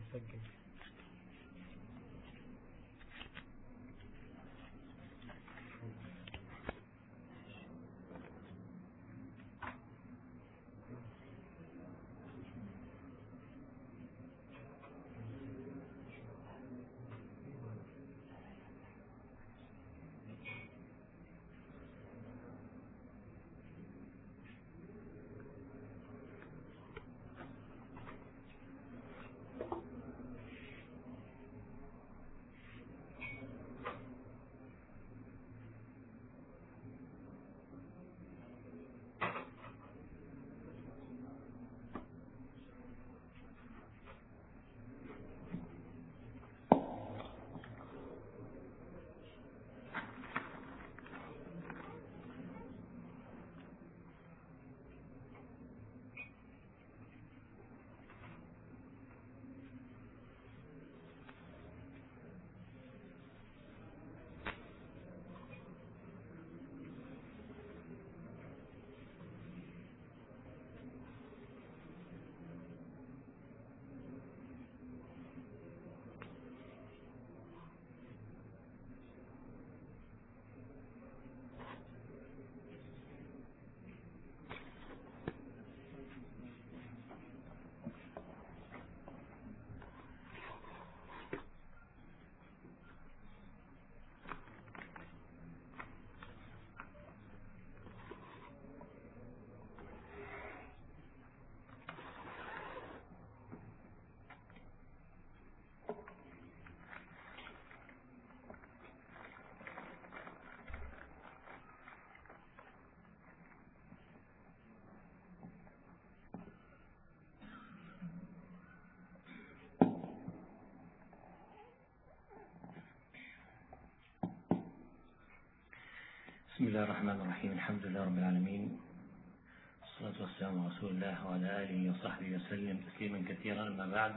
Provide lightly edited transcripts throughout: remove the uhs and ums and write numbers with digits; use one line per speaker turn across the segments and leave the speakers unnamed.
سجل.
بسم الله الرحمن الرحيم. الحمد لله رب العالمين، والصلاة والسلام على رسول الله وعلى آله وصحبه وسلم تسليما كثيرا. أما بعد،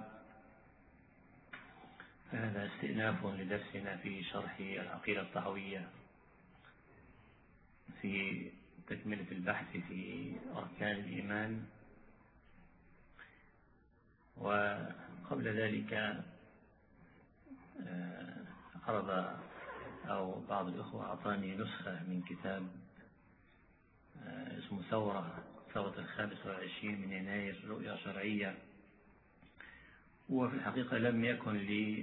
فهذا استئناف لدرسنا في شرح العقيدة الطحوية في تكملة البحث في أركان الإيمان. وقبل ذلك عرض أو بعض الأخوة أعطاني نسخة من كتاب اسمه ثورة 25 من يناير، رؤية شرعية. وفي الحقيقة لم يكن لي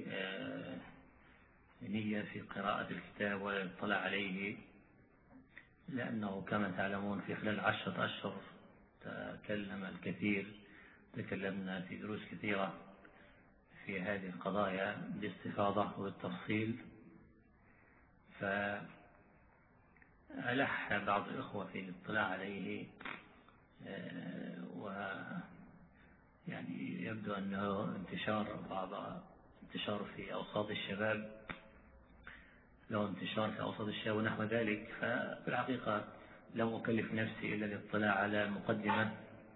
نية في قراءة الكتاب ولا الاطلاع عليه، لأنه كما تعلمون في خلال 10 أشهر تكلم الكثير، تكلمنا في دروس كثيرة في هذه القضايا باستفاضة وبالتفصيل. فألح بعض الإخوة في الاطلاع عليه، ويعني يبدو أنه انتشار في أوساط الشباب، له انتشار في أوساط الشباب ونحو ذلك. ففي الحقيقة لم أكلف نفسي إلا الاطلاع على المقدمة،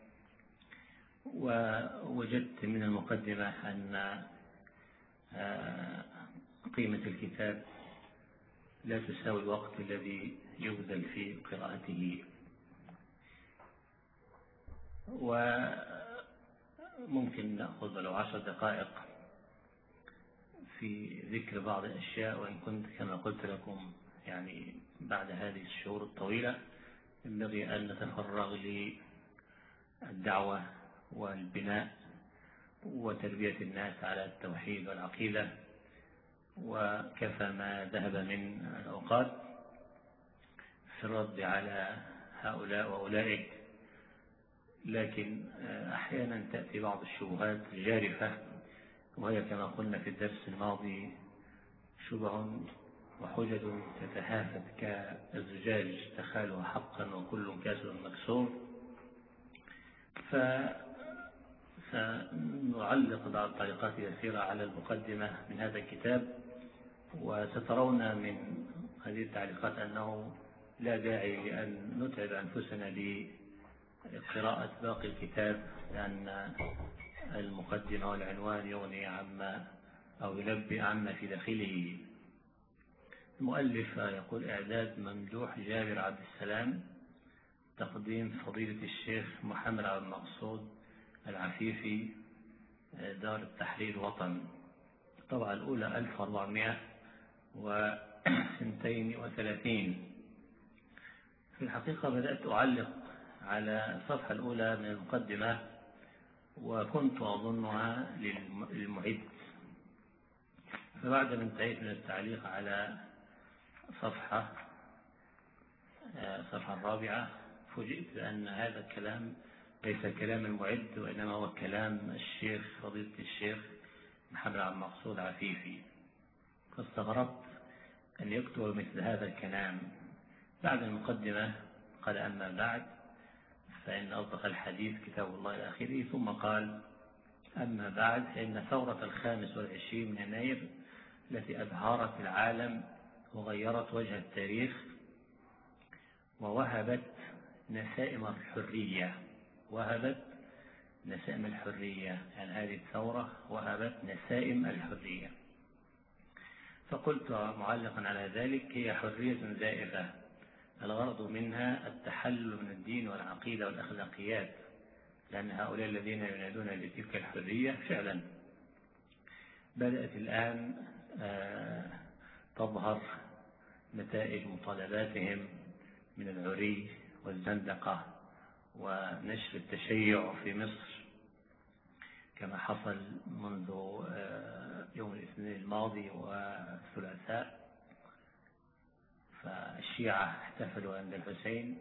ووجدت من المقدمة أن قيمة الكتاب لا تساوي الوقت الذي يبذل في قراءته. وممكن نأخذ ولو 10 دقائق في ذكر بعض الأشياء، وإن كنت كما قلت لكم يعني بعد هذه الشهور الطويلة ينبغي أن نتفرغ للدعوة والبناء وتربية الناس على التوحيد والعقيدة، وكفى ما ذهب من الأوقات في الرد على هؤلاء وأولئك. لكن أحيانا تأتي بعض الشبهات الجارفة، وهي كما قلنا في الدرس الماضي شبه وحجج تتهافت كالزجاج تخالها حقا وكل كاسر مكسور. سنعلق بعض التعليقات يسيرة على المقدمة من هذا الكتاب، وسترون من هذه التعليقات أنه لا داعي لأن نتعب أنفسنا بقراءة باقي الكتاب، لأن المقدمة والعنوان يغني عما أو ينبئ عما في داخله. المؤلف يقول: إعداد ممدوح جابر عبد السلام، تقديم فضيلة الشيخ محمد عبد المقصود العفيفي، دار التحرير وطن، الطبعة الأولى 1432. في الحقيقة بدأت أعلق على الصفحة الأولى من المقدمة وكنت أظنها للمعد، فبعد ما انتهيت من التعليق على الصفحة الرابعة فوجئت بأن هذا الكلام ليس كلام المعد، وإنما هو كلام الشيخ فضيلة الشيخ محمد عبد المقصود عفيفي. فاستغربت أن يكتب مثل هذا الكلام بعد المقدمة. قال: أما بعد فإن أصدق الحديث كتاب الله إلى آخره، ثم قال: أما بعد فإن ثورة 25 من يناير التي أبهرت العالم وغيرت وجه التاريخ ووهبت نسائم الحرية، يعني هذه الثورة وهبت نسائم الحرية. فقلت معلقا على ذلك: هي حرية زائفة الغرض منها التحلل من الدين والعقيدة والأخلاقيات، لأن هؤلاء الذين ينادون بتلك الحرية فعلا بدأت الآن تظهر نتائج مطالباتهم من العري والزندقة ونشر التشيع في مصر، كما حصل منذ يوم الاثنين الماضي والثلاثاء. فالشيعة احتفلوا عند الحسين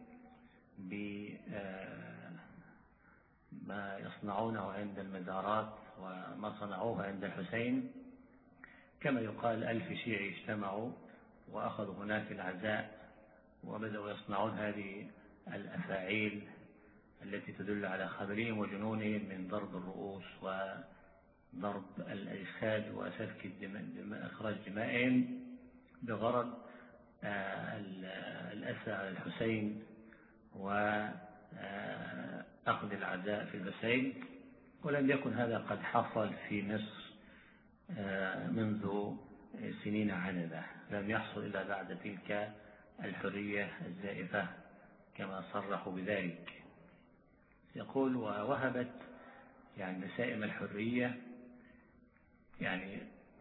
بما يصنعونه عند المزارات وما صنعوه عند الحسين، كما يقال 1000 شيعي اجتمعوا وأخذوا هناك العزاء وبدأوا يصنعون هذه الأفاعيل التي تدل على خبرهم وجنونهم من ضرب الرؤوس وضرب الأجساد وسفك الدماء، إخراج دمائهم بغرض الأسى على الحسين وأخذ العزاء في الحسين. ولم يكن هذا قد حصل في مصر منذ سنين عددة، لم يحصل إلا بعد تلك الحرية الزائفة كما صرحوا بذلك. يقول: ووهبت يعني نسائم الحرية، يعني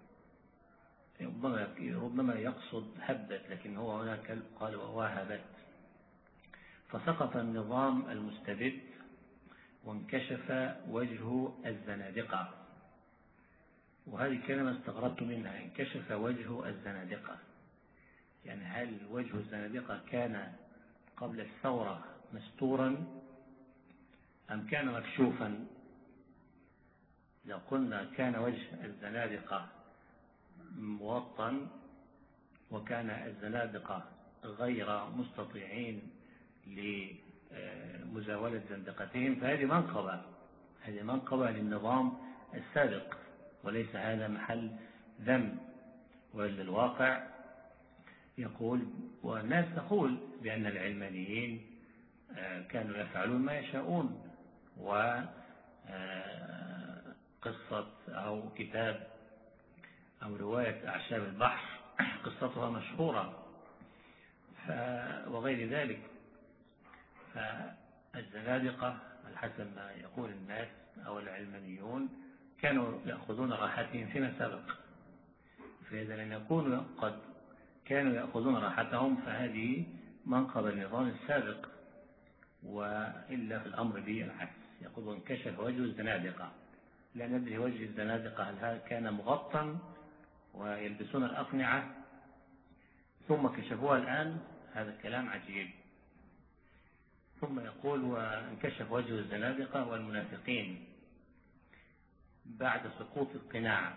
ربما يقصد هبت، لكن هو هناك قال ووهبت. فسقط النظام المستبد وانكشف وجه الزنادقة. وهذه كلمة استغربت منها، انكشف وجه الزنادقة، يعني هل وجه الزنادقة كان قبل الثورة مستورا أم كان مكشوفا؟ لو قلنا كان وجه الزنادقة موطن وكان الزنادقة غير مستطيعين لمزاولة زندقتهم فهذه منقبة للنظام السابق، وليس هذا محل ذم. وللواقع يقول، والناس تقول بأن العلمانيين كانوا يفعلون ما يشاءون، وقصة أو كتاب أو رواية أعشاب البحر قصتها مشهورة وغير ذلك. فالزنادقة على حسب ما يقول الناس أو العلمانيون كانوا يأخذون راحتهم فيما سبق، فإذا لم يكونوا قد كانوا يأخذون راحتهم فهذه منقبة النظام السابق، وإلا في الأمر به العكس. يقول: وانكشف وجه الزنادقة. لا ندري وجه الزنادقة هل هذا كان مغطى ويلبسون الأقنعة ثم كشفوها الآن؟ هذا الكلام عجيب. ثم يقول: وانكشف وجه الزنادقة والمنافقين بعد سقوط القناع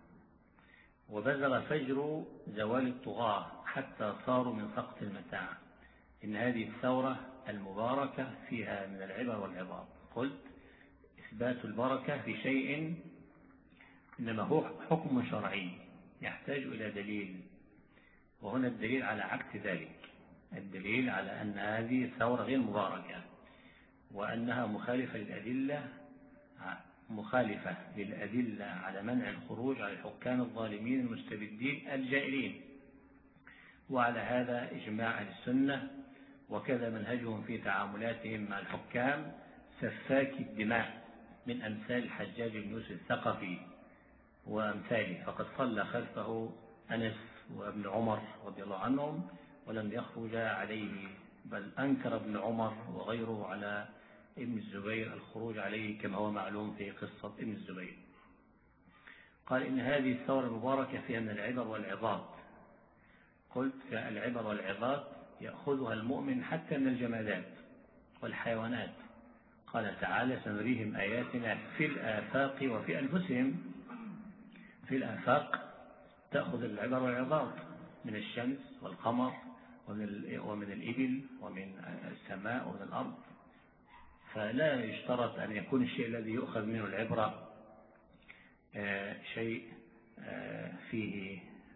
وبزغ فجر زوال الطغاة حتى صاروا من سقط المتاع. إن هذه الثورة المباركة فيها من العبر والعظات. قلت: إثبات البركة في شيء إنما هو حكم شرعي يحتاج إلى دليل، وهنا الدليل على عكس ذلك، الدليل على أن هذه الثورة غير مباركة وأنها مخالفة للأدلة على منع الخروج على الحكام الظالمين المستبدين الجائرين. وعلى هذا إجماع أهل السنة، وكذا منهجهم في تعاملاتهم مع الحكام سفاك الدماء من أمثال الحجاج بن يوسف الثقفي وأمثاله، فقد صلى خلفه أنس وابن عمر رضي الله عنهم ولم يخرج عليه، بل أنكر ابن عمر وغيره على ابن الزبير الخروج عليه كما هو معلوم في قصة ابن الزبير. قال إن هذه الثورة المباركة فيها من العبر والعظات. قلت العبر والعظات يأخذها المؤمن حتى من الجمادات والحيوانات. قال تعالى سنريهم آياتنا في الآفاق وفي أنفسهم. في الآفاق تأخذ العبر والعظات من الشمس والقمر ومن الإبل ومن السماء ومن الأرض، فلا يشترط أن يكون الشيء الذي يؤخذ منه العبرة شيء فيه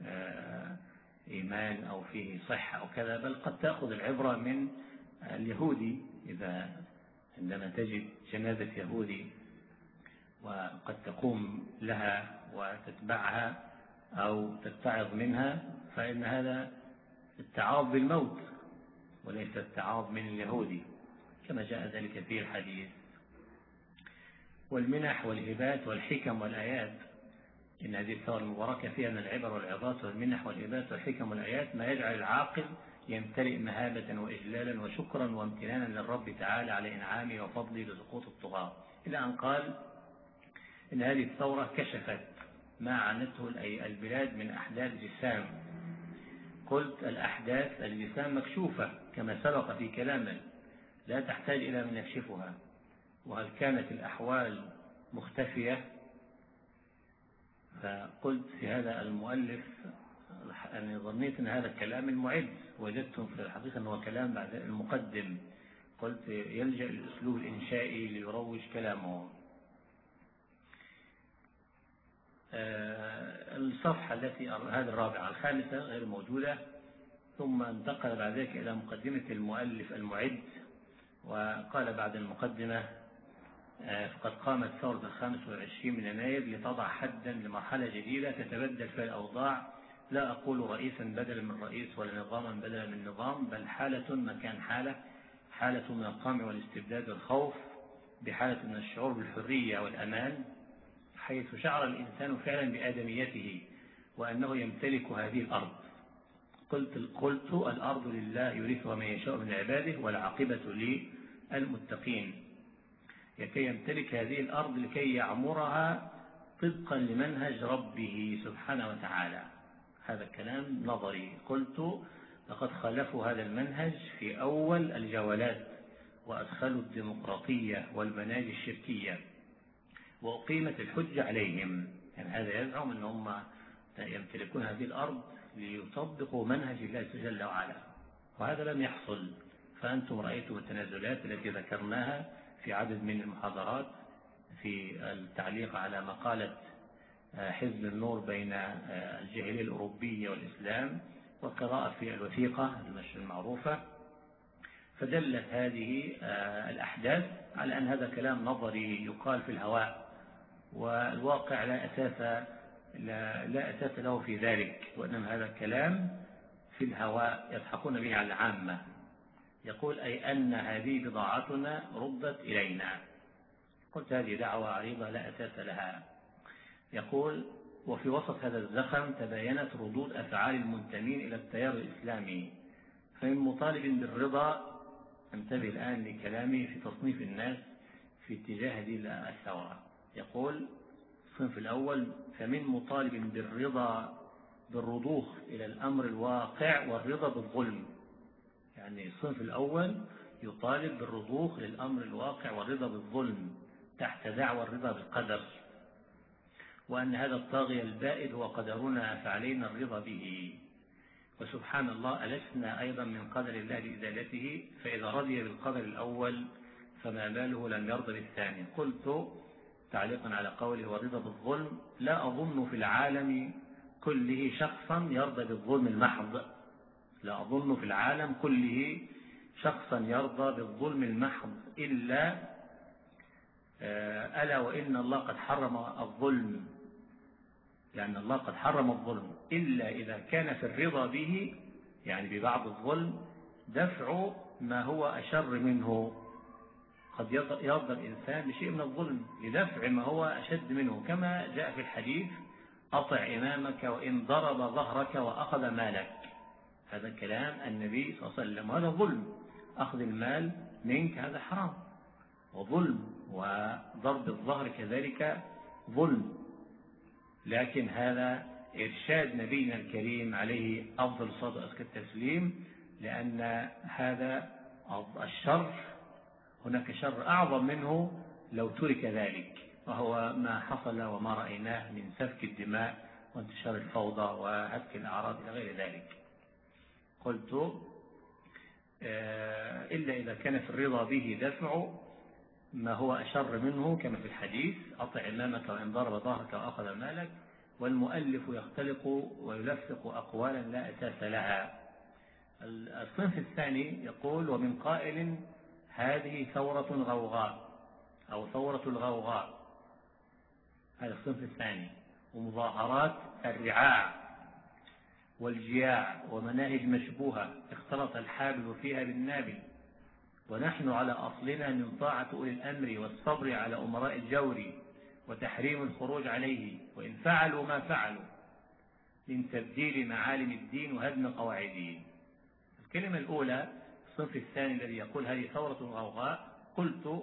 إيمان أو فيه صحة أو كذا، بل قد تأخذ العبرة من اليهودي. إذا عندما تجد جنازة يهودي وقد تقوم لها وتتبعها أو تتعظ منها، فإن هذا التعاظ بالموت وليس التعاظ من اليهودي كما جاء ذلك في الحديث. والمنح والهبات والحكم والآيات، إن هذه الثورة المباركة فيها من العبر والعظات والمنح والهبات والحكم والآيات ما يجعل العاقل يمتلئ مهابة وإجلالا وشكرا وامتنانا للرب تعالى على إنعامه وفضله لسقوط الطغاة، إلى أن قال إن هذه الثورة كشفت ما عنته البلاد من أحداث جسام. قلت الأحداث الجسام مكشوفة كما سبق في كلامه، لا تحتاج إلى من يكشفها. وهل كانت الأحوال مختفية؟ فقلت في هذا المؤلف أنا ظنيت أن هذا الكلام المعد، وجدتم في الحقيقة أنه كلام بعد المقدم. قلت يلجأ للأسلوب الإنشائي ليروج كلامه. الصفحة التي هذه الرابعة الخامسة غير موجودة. ثم انتقل بعد ذلك إلى مقدمة المؤلف المعد، وقال بعد المقدمة فقد قامت ثورة 25 من يناير لتضع حدا لمرحلة جديدة تتبدل فيها الأوضاع، لا أقول رئيسا بدلا من رئيس ولا نظاما بدلا من نظام، بل حالة مكان حالة، حالة من القمع والاستبداد والخوف بحالة من الشعور بالحرية والأمان، حيث شعر الإنسان فعلا بآدميته وأنه يمتلك هذه الأرض. قلت الأرض لله يورثها من يشاء من عباده والعاقبة للمتقين، لكي يمتلك هذه الأرض لكي يعمرها طبقا لمنهج ربه سبحانه وتعالى. هذا الكلام نظري. قلت لقد خالفوا هذا المنهج في أول الجولات وأدخلوا الديمقراطية والمناهج الشركية وأقيمت الحجة عليهم. يعني هذا يزعم أن هم يمتلكون هذه الأرض ليطبقوا منهج الله جل وعلا، وهذا لم يحصل. فأنتم رأيتم التنازلات التي ذكرناها في عدد من المحاضرات في التعليق على مقالة حزب النور بين الجاهلية الأوروبية والإسلام والقراءة في الوثيقة المعروفة. فدلت هذه الأحداث على أن هذا كلام نظري يقال في الهواء، والواقع لا أساس له في ذلك، وإنما هذا الكلام في الهواء يضحكون به على العامة. يقول أي أن هذه بضاعتنا ردت إلينا. قلت هذه دعوة عريضة لا أساس لها. يقول وفي وسط هذا الزخم تباينت ردود أفعال المنتمين إلى التيار الإسلامي، فمن مطالب بالرضا، انتبه الآن لكلامي في تصنيف الناس في اتجاه هذه الثورة. يقول الصنف الأول فمن مطالب بالرضا بالرضوخ إلى الأمر الواقع والرضا بالظلم. يعني الصنف الأول يطالب بالرضوخ للأمر الواقع والرضا بالظلم تحت دعوى الرضا بالقدر، وأن هذا الطاغية البائد هو قدرنا فعلينا الرضا به. وسبحان الله ألسنا أيضا من قدر الله لإزالته، فإذا رضي بالقدر الأول فما باله لم يرضى بالثاني. قلت تعليقا على قوله والرضا بالظلم لا أظن في العالم كله شخصا يرضى بالظلم المحض، لا أظن في العالم كله شخصا يرضى بالظلم المحض ألا وإن الله قد حرم الظلم، لأن الله قد حرم الظلم إلا إذا كان في الرضا به، يعني ببعض الظلم، دفع ما هو أشر منه قد يرضى الإنسان بشيء من الظلم لدفع ما هو أشد منه، كما جاء في الحديث: أطع إمامك وإن ضرب ظهرك وأخذ مالك. هذا كلام النبي صلى الله عليه وسلم، وهذا ظلم. أخذ المال منك هذا حرام وظلم، وضرب الظهر كذلك ظلم. لكن هذا إرشاد نبينا الكريم عليه أفضل الصلاة وأزكى التسليم، لأن هذا الشر هناك شر أعظم منه لو ترك ذلك، وهو ما حصل وما رأيناه من سفك الدماء وانتشار الفوضى وهتك الأعراض إلى غير ذلك. قلت إلا إذا كان في الرضا به دفع ما هو أشر منه، كما في الحديث: أطع إمامك وإن ضرب ظهرك وأخذ مالك. والمؤلف يختلق ويلفق أقوالا لا أساس لها. الصنف الثاني يقول: ومن قائل هذه ثورة غوغاء أو ثورة الغوغاء. هذا الصنف الثاني. ومظاهرات الرعاع والجياع ومناهج مشبوهة اختلط الحابل فيها بالنابل، ونحن على أصلنا من طاعة أولي الأمر والصبر على أمراء الجور وتحريم الخروج عليه، وإن فعلوا ما فعلوا من تبديل معالم الدين وهدم قواعده. الكلمة الأولى الصنف الثاني الذي يقول هذه ثورة الغوغاء، قلت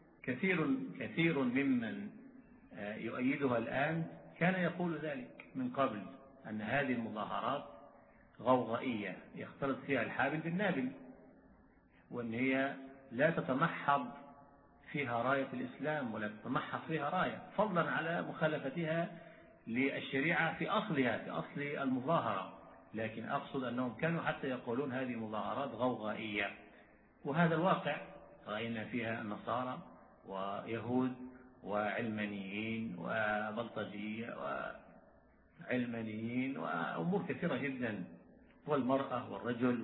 كثير ممن يؤيدها الآن كان يقول ذلك من قبل، أن هذه المظاهرات غوغائية يختلط فيها الحابل بالنابل، وأن هي لا تتمحض فيها راية الإسلام ولا تتمحض فيها راية، فضلا على مخالفتها للشريعة في أصلها، في أصل المظاهرة. لكن أقصد أنهم كانوا حتى يقولون هذه مظاهرات غوغائية، وهذا الواقع رأينا فيها النصارى ويهود وعلمانيين وبلطجية وعلمانيين وأمور كثيرة جدا، والمرأة والرجل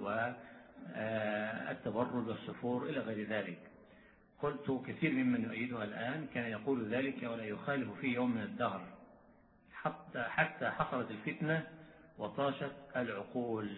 والتبرج والسفور إلى غير ذلك. قلت كثير ممن يؤيدها الآن كان يقول ذلك ولا يخالف فيه يوم من الدهر، حتى حصلت الفتنة وطاشت العقول.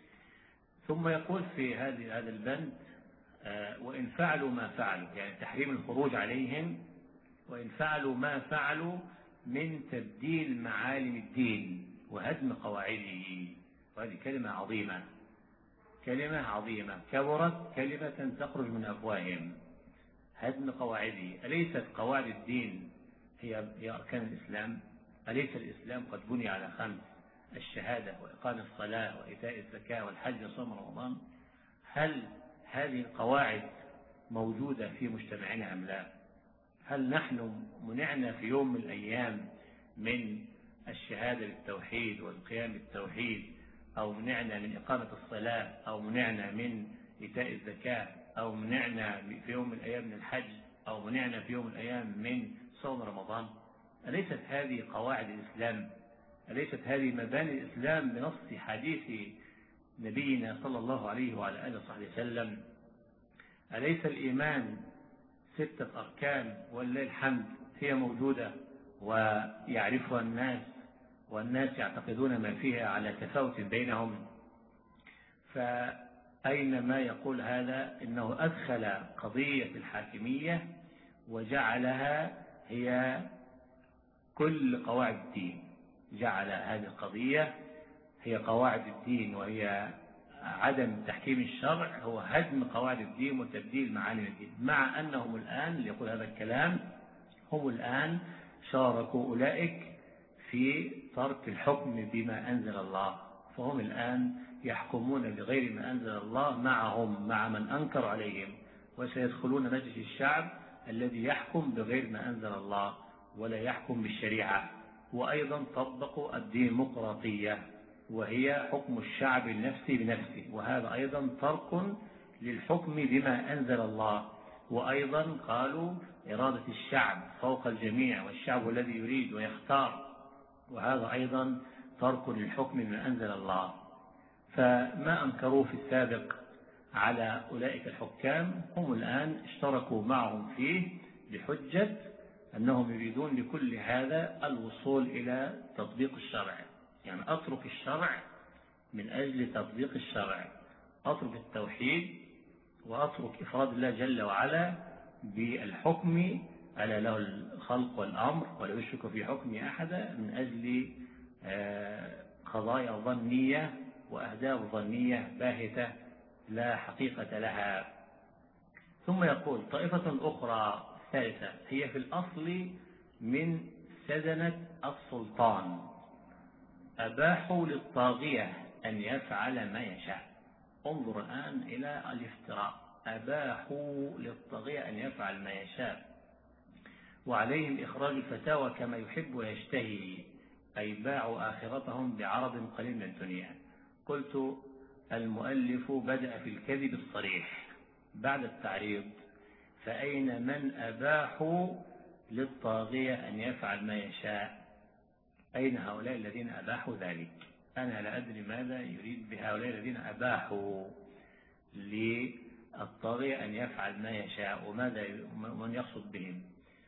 ثم يقول في هذا البند: وإن فعلوا ما فعلوا، يعني تحريم الخروج عليهم، وإن فعلوا ما فعلوا من تبديل معالم الدين وهدم قواعده. وهذه كلمة عظيمة، كلمة عظيمة، كبرت كلمة تخرج من أفواههم. هدم قواعده. أليست قواعد الدين هي أركان الإسلام؟ أليس الإسلام قد بني على 5: الشهادة وإقام الصلاة وإيتاء الزكاة والحج وصوم رمضان؟ هل هذه القواعد موجودة في مجتمعنا أم لا؟ هل نحن منعنا في يوم من الأيام من الشهادة بالتوحيد والقيام بالتوحيد، أو منعنا من إقامة الصلاة، أو منعنا من إيتاء الزكاة، أو منعنا في يوم من الأيام من الحج، أو منعنا في يوم من الأيام من صوم رمضان؟ أليست هذه قواعد الإسلام؟ أليست هذه مباني الإسلام بنص حديث نبينا صلى الله عليه وعلى آله وصحبه وسلم؟ أليس الإيمان 6 أركان ولله الحمد هي موجودة ويعرفها الناس، والناس يعتقدون ما فيها على تفاوت بينهم؟ فأين ما يقول هذا؟ إنه أدخل قضية الحاكمية وجعلها هي كل قواعد الدين، جعل هذه القضية هي قواعد الدين، وهي عدم تحكيم الشرع هو هدم قواعد الدين وتبديل معالم الدين. مع أنهم الآن، يقول هذا الكلام، هم الآن شاركوا أولئك في ترك الحكم بما أنزل الله، فهم الآن يحكمون بغير ما أنزل الله معهم، مع من أنكر عليهم، وسيدخلون مجلس الشعب الذي يحكم بغير ما أنزل الله ولا يحكم بالشريعة. وأيضا طبقوا الديمقراطية، وهي حكم الشعب النفسي بنفسه، وهذا أيضا ترك للحكم بما أنزل الله. وأيضا قالوا إرادة الشعب فوق الجميع، والشعب الذي يريد ويختار، وهذا أيضا ترك للحكم بما أنزل الله. فما أنكروه في السابق على أولئك الحكام هم الآن اشتركوا معهم فيه بحجة أنهم يريدون لكل هذا الوصول إلى تطبيق الشرع، يعني أترك الشرع من أجل تطبيق الشرع، أترك التوحيد وأترك إفراد الله جل وعلا بالحكم ألا له الخلق والأمر ولا يشرك في حكمه أحدا من أجل قضايا ظنية وأهداف ظنية باهتة لا حقيقة لها. ثم يقول طائفة أخرى ثالثة هي في الأصل من سدنة السلطان، أباحوا للطاغية أن يفعل ما يشاء. انظر الآن إلى الافتراء، أباحوا للطاغية أن يفعل ما يشاء وعليهم إخراج الفتاوى كما يحب ويشتهي، أي باعوا آخرتهم بعرض قليل من الدنيا. قلت المؤلف بدأ في الكذب الصريح بعد التعريض، فأين من أباحوا للطاغية أن يفعل ما يشاء؟ أين هؤلاء الذين أباحوا ذلك؟ أنا لا أدري ماذا يريد بهؤلاء الذين أباحوا للطاغية أن يفعل ما يشاء وماذا من يقصد بهم.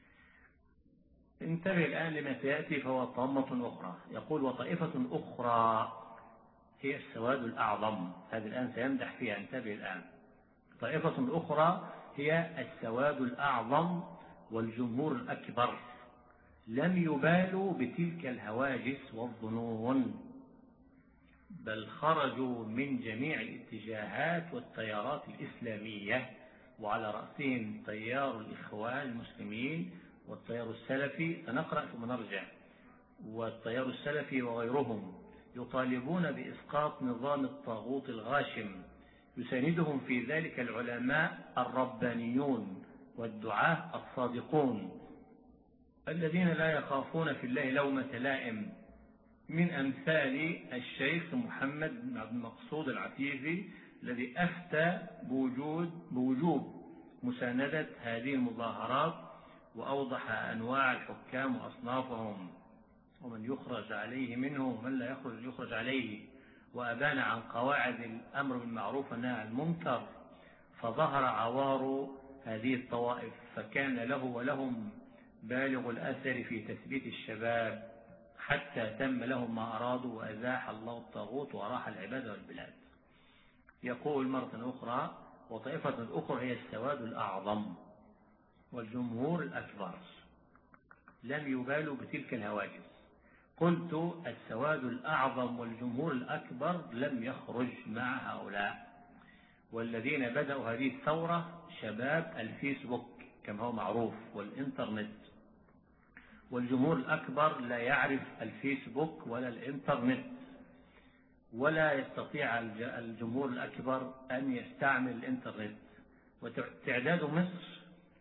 انتبه الآن لما سيأتي، فهو طامة أخرى. يقول وطائفة أخرى هي السواد الأعظم، هذه الآن سيمدح فيها، انتبه الآن. طائفة أخرى هي السواد الأعظم والجمهور الأكبر، لم يبالوا بتلك الهواجس والظنون، بل خرجوا من جميع الاتجاهات والتيارات الإسلامية، وعلى رأسهم تيار الإخوان المسلمين والتيار السلفي، سنقرأ ثم نرجع، والتيار السلفي وغيرهم، يطالبون بإسقاط نظام الطاغوت الغاشم، يساندهم في ذلك العلماء الربانيون والدعاة الصادقون الذين لا يخافون في الله لومة لائم، من أمثال الشيخ محمد بن عبد المقصود العفيفي الذي أفتى بوجوب مساندة هذه المظاهرات، وأوضح أنواع الحكام وأصنافهم ومن يخرج عليه منه ومن لا يخرج عليه، وأبان عن قواعد الأمر بالمعروف والنهي عن المنكر، فظهر عوار هذه الطوائف، فكان له ولهم بالغ الأثر في تثبيت الشباب حتى تم لهم ما أرادوا وأزاح الله الطاغوت وراح العباد والبلاد. يقول مرة أخرى وطائفة أخرى هي السواد الأعظم والجمهور الأكبر، لم يبالوا بتلك الهواجس. قلت السواد الأعظم والجمهور الأكبر لم يخرج مع هؤلاء، والذين بدأوا هذه الثورة شباب الفيسبوك كما هو معروف والإنترنت، والجمهور الأكبر لا يعرف الفيسبوك ولا الإنترنت، ولا يستطيع الجمهور الأكبر أن يستعمل الإنترنت. وتعداد مصر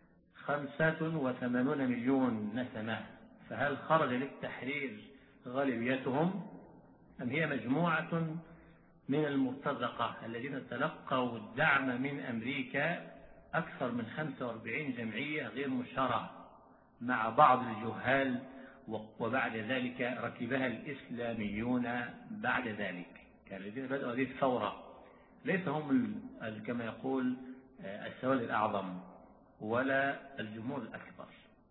85 مليون نسمة، فهل خرج للتحرير غالبيتهم أم هي مجموعة من المرتزقة الذين تلقوا الدعم من أمريكا أكثر من 45 جمعية غير مشهرة مع بعض الجهال، وبعد ذلك ركبها الإسلاميون بعد ذلك. كان الذين بدأوا هذه الثورة ليس هم كما يقول السواد الأعظم ولا الجمهور الأكبر،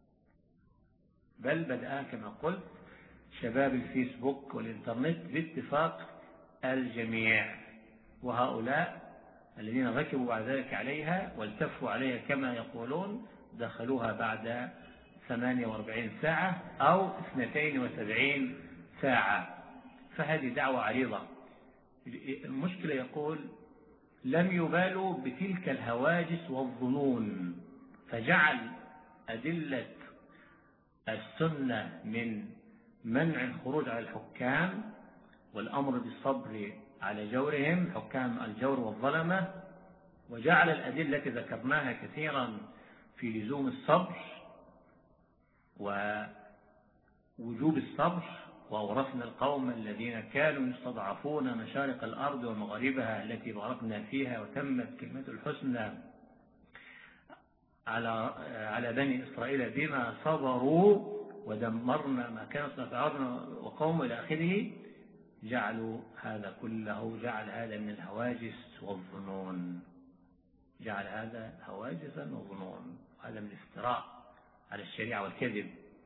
بل بدأ كما قلت شباب الفيسبوك والإنترنت باتفاق الجميع، وهؤلاء الذين ركبوا بعد ذلك عليها والتفوا عليها كما يقولون دخلوها بعد 48 ساعة أو 72 ساعة، فهذه دعوة عريضة. المشكلة يقول لم يبالوا بتلك الهواجس والظنون، فجعل أدلة السنة من منع الخروج على الحكام والأمر بالصبر على جورهم، حكام الجور والظلمة، وجعل الأدلة التي ذكرناها كثيرا في لزوم الصبر ووجوب الصبر، وأورثنا القوم الذين كانوا يستضعفون مشارق الأرض ومغاربها التي باركنا فيها وتمت كلمة الحسنى على بني إسرائيل بما صبروا ودمرنا ما كان فرعون وقومه إلى آخره. جعلوا هذا كله، جعل هذا من الهواجس والظنون، جعل هذا هواجسا وظنون، هذا من الافتراء على الشريعة والكذب.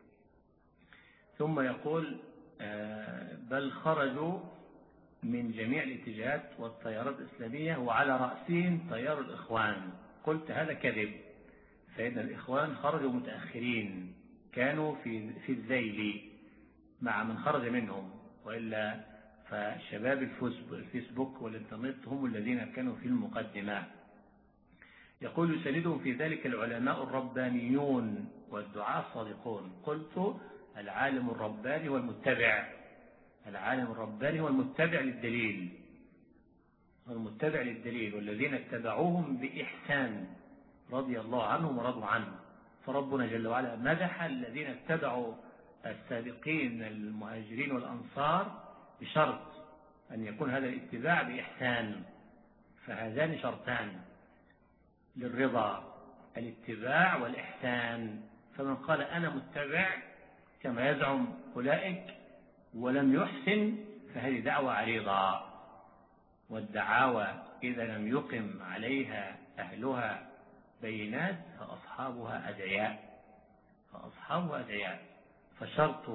ثم يقول بل خرجوا من جميع الاتجاهات والتيارات الإسلامية وعلى رأسهم تيار الإخوان. قلت هذا كذب، فإن الإخوان خرجوا متأخرين، كانوا في الذيل مع من خرج منهم، وإلا فشباب الفيسبوك والإنترنت هم الذين كانوا في المقدمة. يقول يساندهم في ذلك العلماء الربانيون والدعاة الصادقون. قلت العالم الرباني والمتبع، العالم الرباني والمتبع للدليل، والمتبع للدليل والذين اتبعوهم بإحسان رضي الله عنهم ورضوا عنه. فربنا جل وعلا مدح الذين اتبعوا السابقين المهاجرين والأنصار بشرط أن يكون هذا الاتباع بإحسان، فهذان شرطان للرضا، الاتباع والإحسان. فمن قال أنا متبع كما يزعم أولئك ولم يحسن فهذه دعوة عريضة، والدعاوى إذا لم يقم عليها أهلها بينات فأصحابها أدعياء، فأصحابها أدعياء. فشرط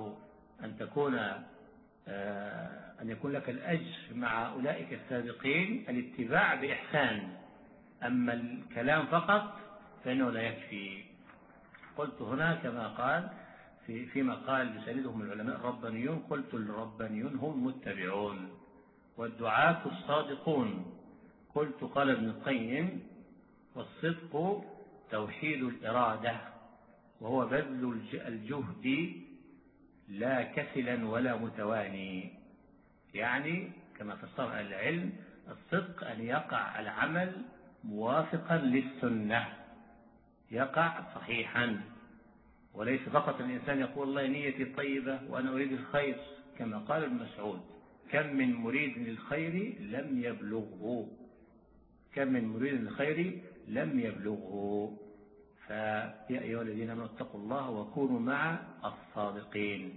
أن يكون لك الأجر مع أولئك السابقين الاتباع بإحسان، أما الكلام فقط فإنه لا يكفي. قلت هنا كما قال فيما قال يساندهم العلماء الربانيون، قلت الربانيون هم متبعون والدعاة الصادقون. قلت قال ابن القيم والصدق توحيد الإرادة، وهو بذل الجهد لا كسلا ولا متواني. يعني كما فسر أهل العلم الصدق أن يقع العمل موافقا للسنة، يقع صحيحا، وليس فقط الإنسان يقول الله نيتي طيبة وأنا أريد الخير، كما قال ابن مسعود كم من مريد للخير لم يبلغه، كم من مريد للخير لم يبلغه. فيا أيها الذين آمنوا اتقوا الله وكونوا مع الصادقين.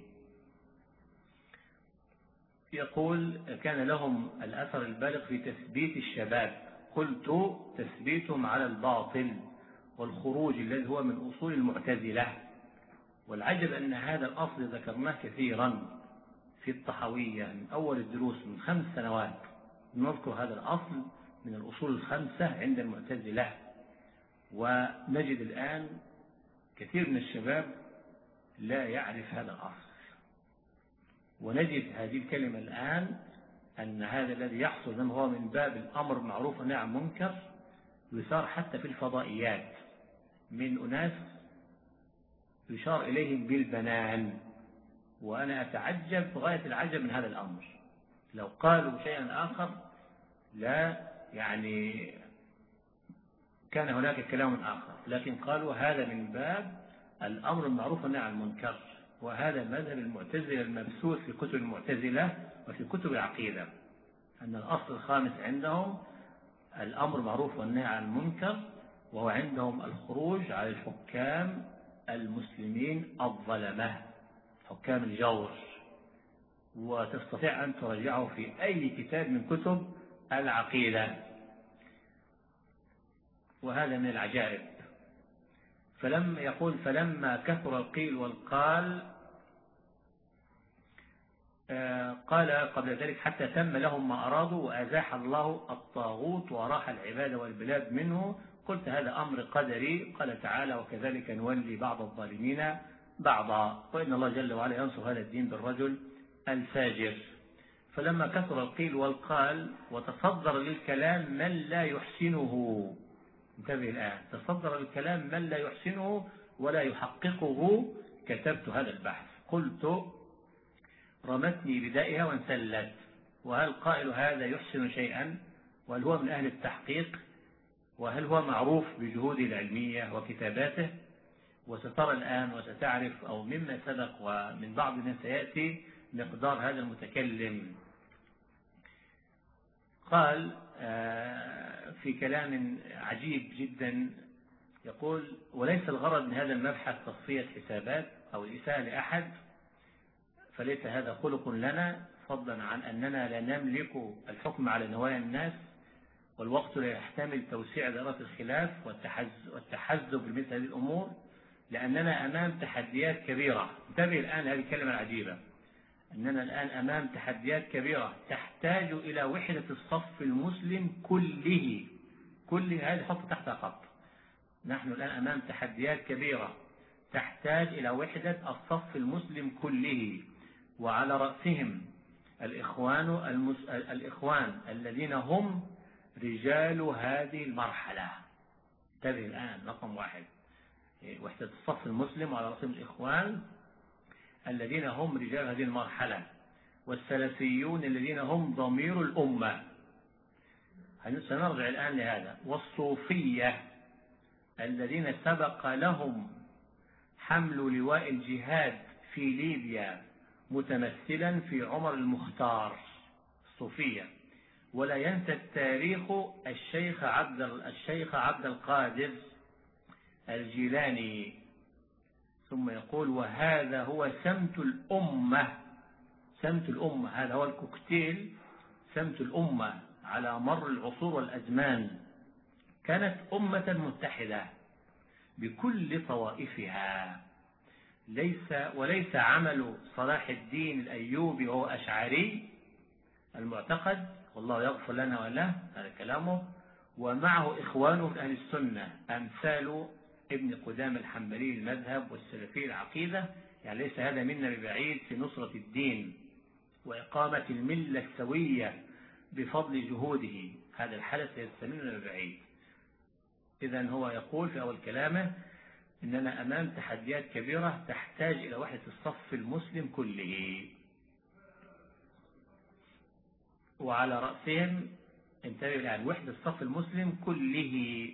يقول كان لهم الأثر البالغ في تثبيت الشباب. قلت تثبيتهم على الباطل والخروج الذي هو من أصول المعتزلة. والعجب أن هذا الأصل ذكرناه كثيرا في الطحاوية من أول الدروس من 5 سنوات، نذكر هذا الأصل من الأصول 5 عند المعتزلة، ونجد الآن كثير من الشباب لا يعرف هذا الأصل. ونجد هذه الكلمة الآن أن هذا الذي يحصل هو من باب الأمر معروف والنهي عن منكر يثار حتى في الفضائيات من أناس يشار إليهم بالبنان، وأنا أتعجب غاية العجب من هذا الأمر. لو قالوا شيئا آخر لا يعني كان هناك كلام آخر، لكن قالوا هذا من باب الأمر المعروف والنهي عن المنكر، وهذا مذهب المعتزلة المبثوث في كتب المعتزلة وفي كتب العقيدة، أن الأصل الخامس عندهم الأمر معروف والنهي عن المنكر، وهو عندهم الخروج على الحكام المسلمين الظلمة، حكام الجور. وتستطيع أن ترجعه في أي كتاب من كتب العقيدة، وهذا من العجائب. فلما كثر القيل والقال قال قبل ذلك حتى تم لهم ما أرادوا وأزاح الله الطاغوت وراح العباد والبلاد منه. قلت هذا أمر قدري، قال تعالى وكذلك نولي بعض الظالمين بعضا، وإن الله جل وعلا ينصر هذا الدين بالرجل الفاجر. فلما كثر القيل والقال وتصدر للكلام من لا يحسنه، انتبه الآن، تصدر الكلام من لا يحسنه ولا يحققه، كتبت هذا البحث. قلت رمتني بدائها وانسلت، وهل قائل هذا يحسن شيئا؟ وهل هو من أهل التحقيق؟ وهل هو معروف بجهوده العلمية وكتاباته؟ وسترى الآن وستعرف أو مما سبق ومن بعض الناس سيأتي مقدار هذا المتكلم. قال في كلام عجيب جدا، يقول وليس الغرض من هذا المبحث تصفية حسابات أو الإساءة لأحد، فليس هذا خلق لنا، فضلا عن أننا لا نملك الحكم على نوايا الناس، والوقت لا يحتمل توسيع دائرة الخلاف والتحزب لمثل هذه الأمور، لأننا أمام تحديات كبيرة. انتبه الآن هذه الكلمة العجيبة، أننا الآن أمام تحديات كبيرة تحتاج إلى وحدة الصف المسلم كله، هذه حط تحت خط، نحن الآن أمام تحديات كبيرة تحتاج إلى وحدة الصف المسلم كله، وعلى رأسهم الإخوان الذين هم رجال هذه المرحلة. انتبه الآن، رقم 1 وحدة الصف المسلم، وعلى رأسهم الإخوان الذين هم رجال هذه المرحلة، والسلفيون الذين هم ضمير الأمة. سنرجع الآن لهذا. والصوفية الذين سبق لهم حمل لواء الجهاد في ليبيا متمثلا في عمر المختار، الصوفية. ولا ينسى التاريخ الشيخ عبد القادر الجيلاني. ثم يقول: وهذا هو سمت الأمة. سمت الأمة، هذا هو الكوكتيل، سمت الأمة على مر العصور والأزمان. كانت أمة متحدة بكل طوائفها. وليس عمل صلاح الدين الأيوبي وهو أشعري المعتقد، والله يغفر لنا وله، هذا كلامه، ومعه إخوانه من أهل السنة أمثال ابن قدامة الحنبلي المذهب والسلفي العقيدة. يعني ليس هذا منا ببعيد في نصرة الدين وإقامة الملة السوية بفضل جهوده. هذا الحدث ليس منا ببعيد. إذن هو يقول في أول كلامه إننا أمام تحديات كبيرة تحتاج إلى وحدة الصف المسلم كله، وعلى رأسهم، انتبه الآن، وحدة الصف المسلم كله.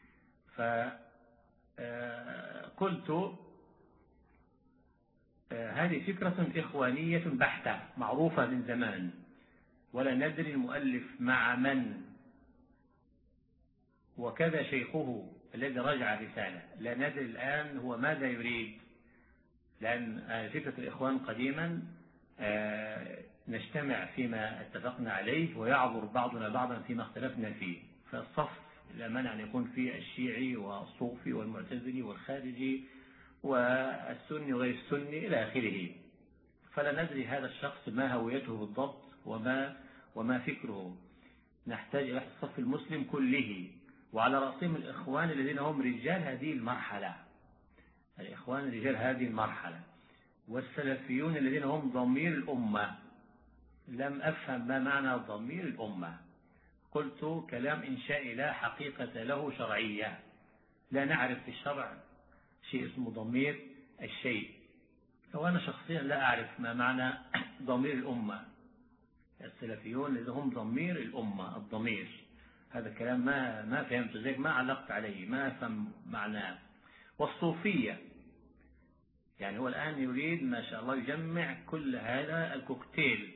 فقلت هذه فكرة إخوانية بحتة معروفة من زمان، ولا ندري المؤلف مع من، وكذا شيخه الذي رجع رسالة، لا ندري الآن هو ماذا يريد. لأن فكرة الإخوان قديما نجتمع فيما اتفقنا عليه، ويعذر بعضنا بعضا فيما اختلفنا فيه. فالصف لا مانع أن يكون فيه الشيعي والصوفي والمعتزلي والخارجي والسني وغير السني إلى آخره. فلا ندري هذا الشخص ما هويته بالضبط وما فكره. نحتاج إلى الصف المسلم كله، وعلى رأسهم الإخوان الذين هم رجال هذه المرحلة، الإخوان رجال هذه المرحلة، والسلفيون الذين هم ضمير الأمة. لم أفهم ما معنى ضمير الأمة. قلت كلام إنشائي لا حقيقة له شرعية، لا نعرف في الشرع شيء اسمه ضمير الشيء. وأنا شخصيا لا أعرف ما معنى ضمير الأمة. السلفيون الذين هم ضمير الأمة، الضمير، هذا الكلام ما فهمت، زيك ما علقت عليه، ما أفهم معناه. والصوفية، يعني هو الآن يريد ما شاء الله يجمع كل هذا الكوكتيل.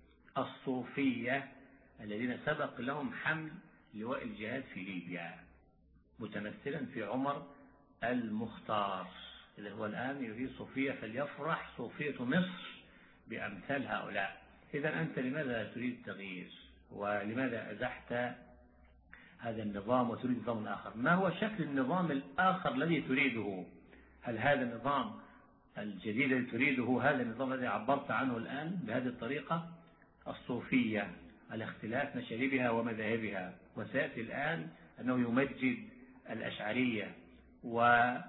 الصوفية الذين سبق لهم حمل لواء الجهاد في ليبيا متمثلا في عمر المختار. إذا هو الآن يريد صوفية، فليفرح صوفية مصر بأمثال هؤلاء. إذا أنت لماذا تريد التغيير؟ ولماذا أزحت هذا النظام وتريد نظام آخر؟ ما هو شكل النظام الآخر الذي تريده؟ هل هذا النظام الجديد الذي تريده هذا النظام الذي عبرت عنه الآن بهذه الطريقة؟ الصوفية على اختلاف مشاربها ومذاهبها، وسيأتي الآن أنه يمجد الأشعرية، وضم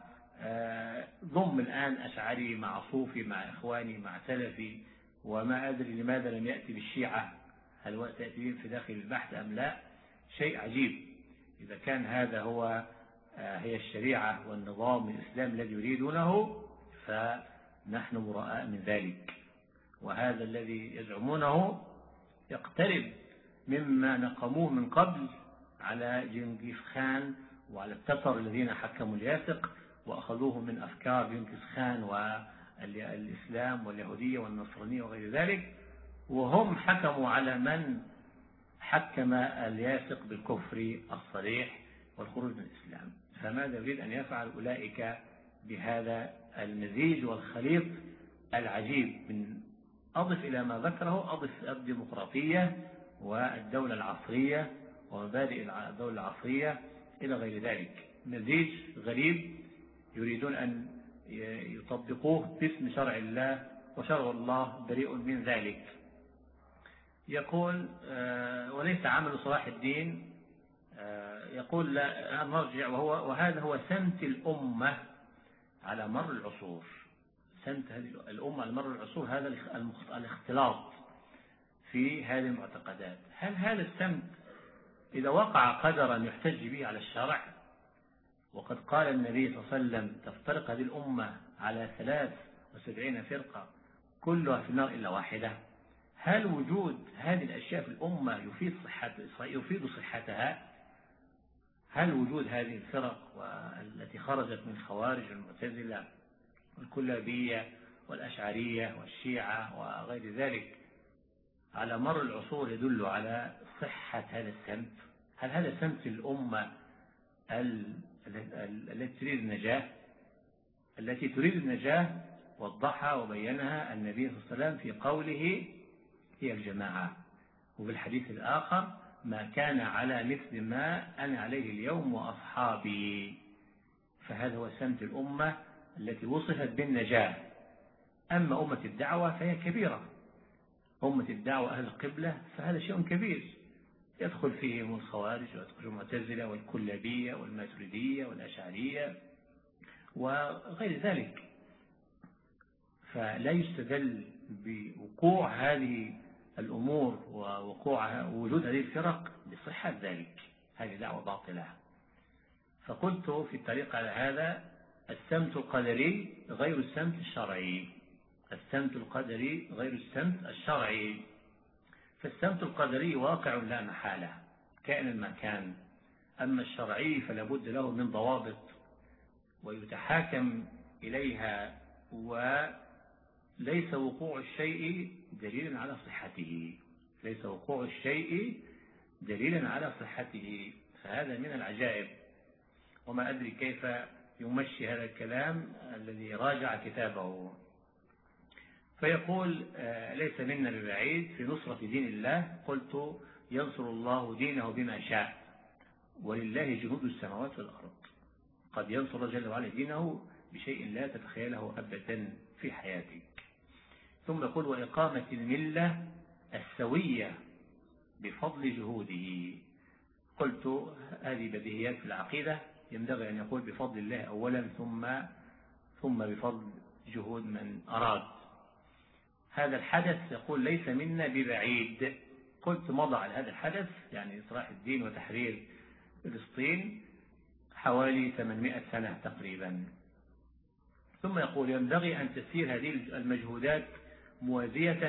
الآن أشعري مع صوفي مع إخواني مع سلفي، وما أدري لماذا لم يأتي بالشيعة، هل هو تأتي في داخل البحث أم لا؟ شيء عجيب. إذا كان هذا هي الشريعة والنظام الإسلام الذي يريدونه فنحن براء من ذلك. وهذا الذي يزعمونه يقترب مما نقموه من قبل على جنكيز خان وعلى التتر الذين حكموا الياسق وأخذوه من أفكار جنكيز خان والإسلام واليهودية والنصرانية وغير ذلك، وهم حكموا على من حكم الياسق بالكفر الصريح والخروج من الإسلام. فماذا يريد أن يفعل أولئك بهذا المزيج والخليط العجيب؟ من أضف إلى ما ذكره، أضف الديمقراطية والدولة العصرية ومبادئ الدولة العصرية إلى غير ذلك. مزيج غريب يريدون أن يطبقوه باسم شرع الله، وشرع الله بريء من ذلك. يقول وليس عمل صلاح الدين يقول لا نرجع، وهذا هو سمت الأمة على مر العصور. سمت هذه الأمة على مر العصور هذا الاختلاط في هذه المعتقدات. هل هذا السمت إذا وقع قدرا يحتج به على الشرع، وقد قال النبي صلى الله عليه وسلم تفترق هذه الأمة على 73 فرقة كلها في النار إلا واحدة، هل وجود هذه الأشياء في الأمة يفيد صحتها؟ هل وجود هذه الفرق التي خرجت من خوارج المعتزلة والكلابية والأشعرية والشيعة وغير ذلك على مر العصور يدل على صحة هذا السمت؟ هل هذا سمت الأمة التي تريد النجاة وضحها وبينها النبي صلى الله عليه وسلم في قوله هي الجماعة، وفي الحديث الآخر ما كان على مثل ما أنا عليه اليوم وأصحابي. فهذا هو سمت الأمة التي وصفت بالنجاة. أما أمة الدعوة فهي كبيرة، أمة الدعوة أهل القبلة فهذا شيء كبير، يدخل فيهم الخوارج ويدخل المعتزلة والكلابية والماتريدية والأشعرية وغير ذلك. فلا يستدل بوقوع هذه الأمور ووجود هذه الفرق بصحة ذلك، هذه دعوة باطلة. فقلت في الطريق على هذا السمت القدري غير السمت الشرعي، السمت القدري غير السمت الشرعي. فالسمت القدري واقع لا محالة كائن ما كان، أما الشرعي فلا بد له من ضوابط ويتحاكم إليها، وليس وقوع الشيء دليلا على صحته، ليس وقوع الشيء دليلا على صحته. فهذا من العجائب، وما أدري كيف يمشي هذا الكلام الذي راجع كتابه. فيقول ليس منا ببعيد في نصرة دين الله. قلت ينصر الله دينه بما شاء، ولله جنود السماوات والأرض. قد ينصر جل وعلا دينه بشيء لا تتخيله أبدا في حياتك. ثم يقول وإقامة الملة السوية بفضل جهوده. قلت هذه بديهيات في العقيدة، ينبغي أن يقول بفضل الله أولا ثم بفضل جهود من أراد. هذا الحدث يقول ليس منا ببعيد. قلت مضى على هذا الحدث يعني إصلاح الدين وتحرير فلسطين حوالي 800 سنة تقريبا. ثم يقول ينبغي أن تسير هذه المجهودات موازية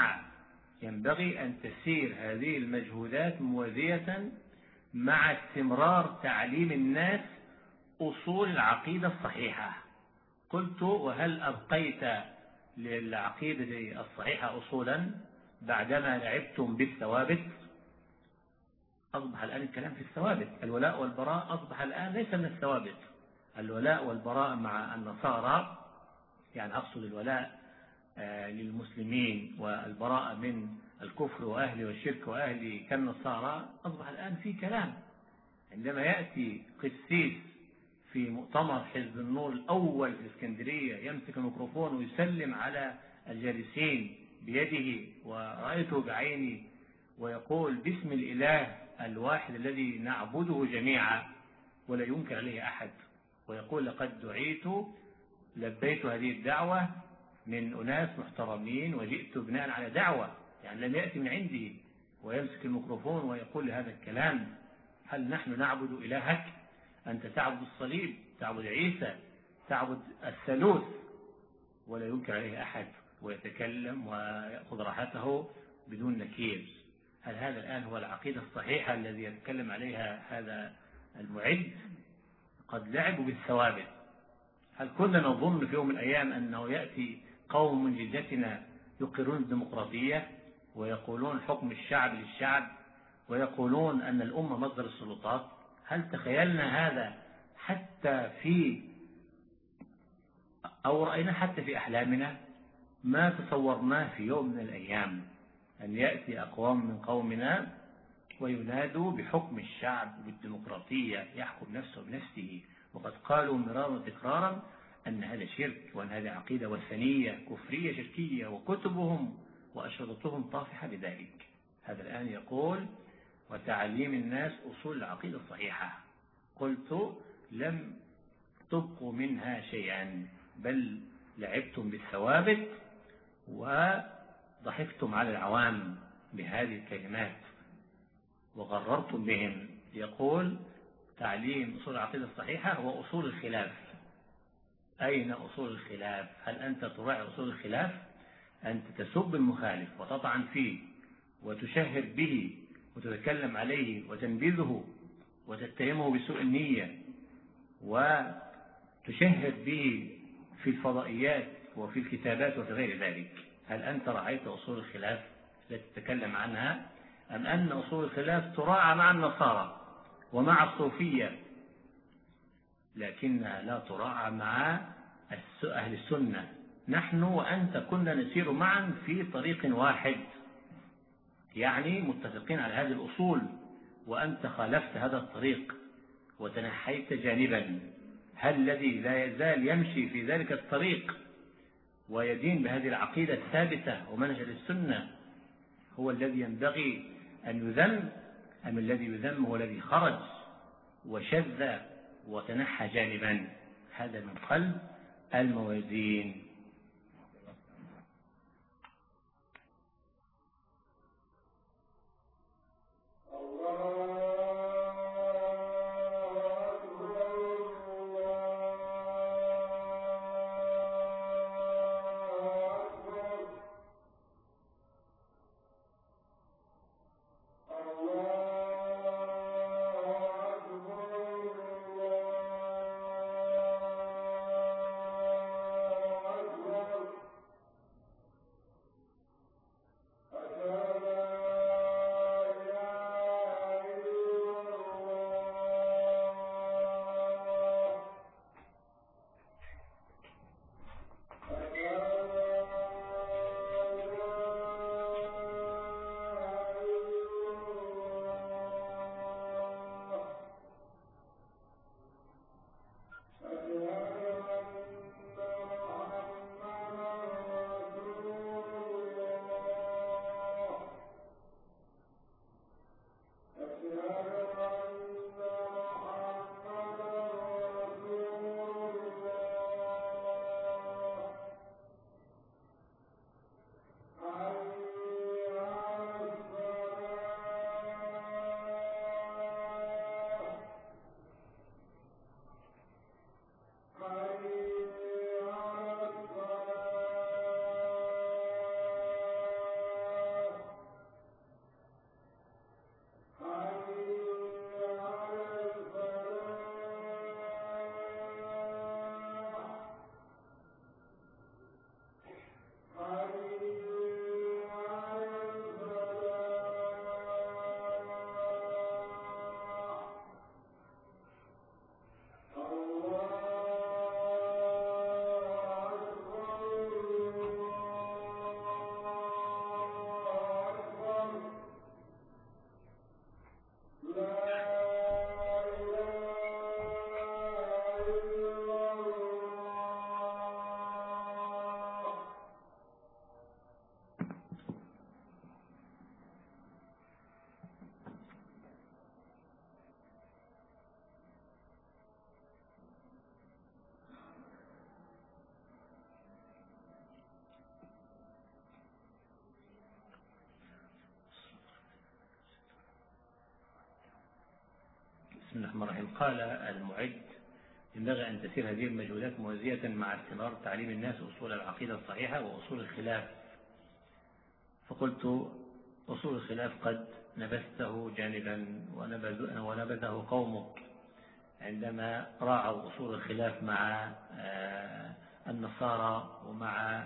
مع استمرار تعليم الناس أصول العقيدة الصحيحة. قلت وهل أبقيت للعقيدة الصحيحة أصولا بعدما لعبتم بالثوابت؟ أصبح الآن الكلام في الثوابت. الولاء والبراء أصبح الآن ليس من الثوابت. الولاء والبراء مع النصارى، يعني أقصد الولاء للمسلمين والبراء من الكفر وأهله والشرك وأهله كالنصارى، أصبح الآن في كلام. عندما يأتي قسيس في مؤتمر حزب النور الأول في الإسكندرية يمسك الميكروفون ويسلم على الجالسين بيده ورأيته بعيني ويقول باسم الإله الواحد الذي نعبده جميعا ولا ينكر عليه أحد، ويقول لقد دعيت لبيت هذه الدعوة من أناس محترمين وجئت بناء على دعوة، يعني لم يأتي من عندي، ويمسك الميكروفون ويقول لهذا الكلام. هل نحن نعبد إلهك؟ أنت تعبد الصليب، تعبد عيسى، تعبد الثالوث، ولا ينكر عليه أحد ويتكلم ويأخذ راحته بدون نكير. هل هذا الآن هو العقيدة الصحيحة الذي يتكلم عليها هذا المعد؟ قد لعبوا بالثوابت. هل كنا نظن في يوم من الأيام أنه يأتي قوم من جلدتنا يقرون الديمقراطية ويقولون حكم الشعب للشعب ويقولون أن الأمة مصدر السلطات؟ هل تخيلنا هذا حتى أو رأينا حتى في أحلامنا؟ ما تصورناه في يوم من الأيام أن يأتي أقوام من قومنا وينادوا بحكم الشعب بالديمقراطية، يحكم نفسه بنفسه، وقد قالوا مرارا وتكرارا أن هذا شرك وأن هذه عقيدة وثنية كفرية شركية، وكتبهم وأشرطتهم طافحة بذلك. هذا الآن يقول وتعليم الناس أصول العقيدة الصحيحة. قلت لم تبقوا منها شيئا، بل لعبتم بالثوابت وضحكتم على العوام بهذه الكلمات وغررتم بهم. يقول تعليم أصول العقيدة الصحيحة وأصول الخلاف. أين أصول الخلاف؟ هل أنت تراعي أصول الخلاف؟ أنت تسب المخالف وتطعن فيه وتشهر به وتتكلم عليه وتنبذه وتتهمه بسوء النية وتشهر به في الفضائيات وفي الكتابات وفي غير ذلك. هل أنت رعيت أصول الخلاف التي تتكلم عنها؟ أم أن أصول الخلاف تراعى مع النصارى ومع الصوفية لكنها لا تراعى مع أهل السنة؟ نحن وأنت كنا نسير معا في طريق واحد، يعني متفقين على هذه الأصول، وأنت خالفت هذا الطريق وتنحيت جانبا. هل الذي لا يزال يمشي في ذلك الطريق ويدين بهذه العقيدة الثابتة ومنهج السنة هو الذي ينبغي أن يذم، أم الذي يذم هو الذي خرج وشذ وتنحى جانبا؟ هذا من قلب الموازين. بسم الله الرحمن الرحيم. قال المعد: ينبغي أن تسير هذه المجهودات موازية مع استمرار تعليم الناس أصول العقيدة الصحيحة وأصول الخلاف. فقلت: أصول الخلاف قد نبذته جانبا ونبذه قومك عندما راعوا أصول الخلاف مع النصارى ومع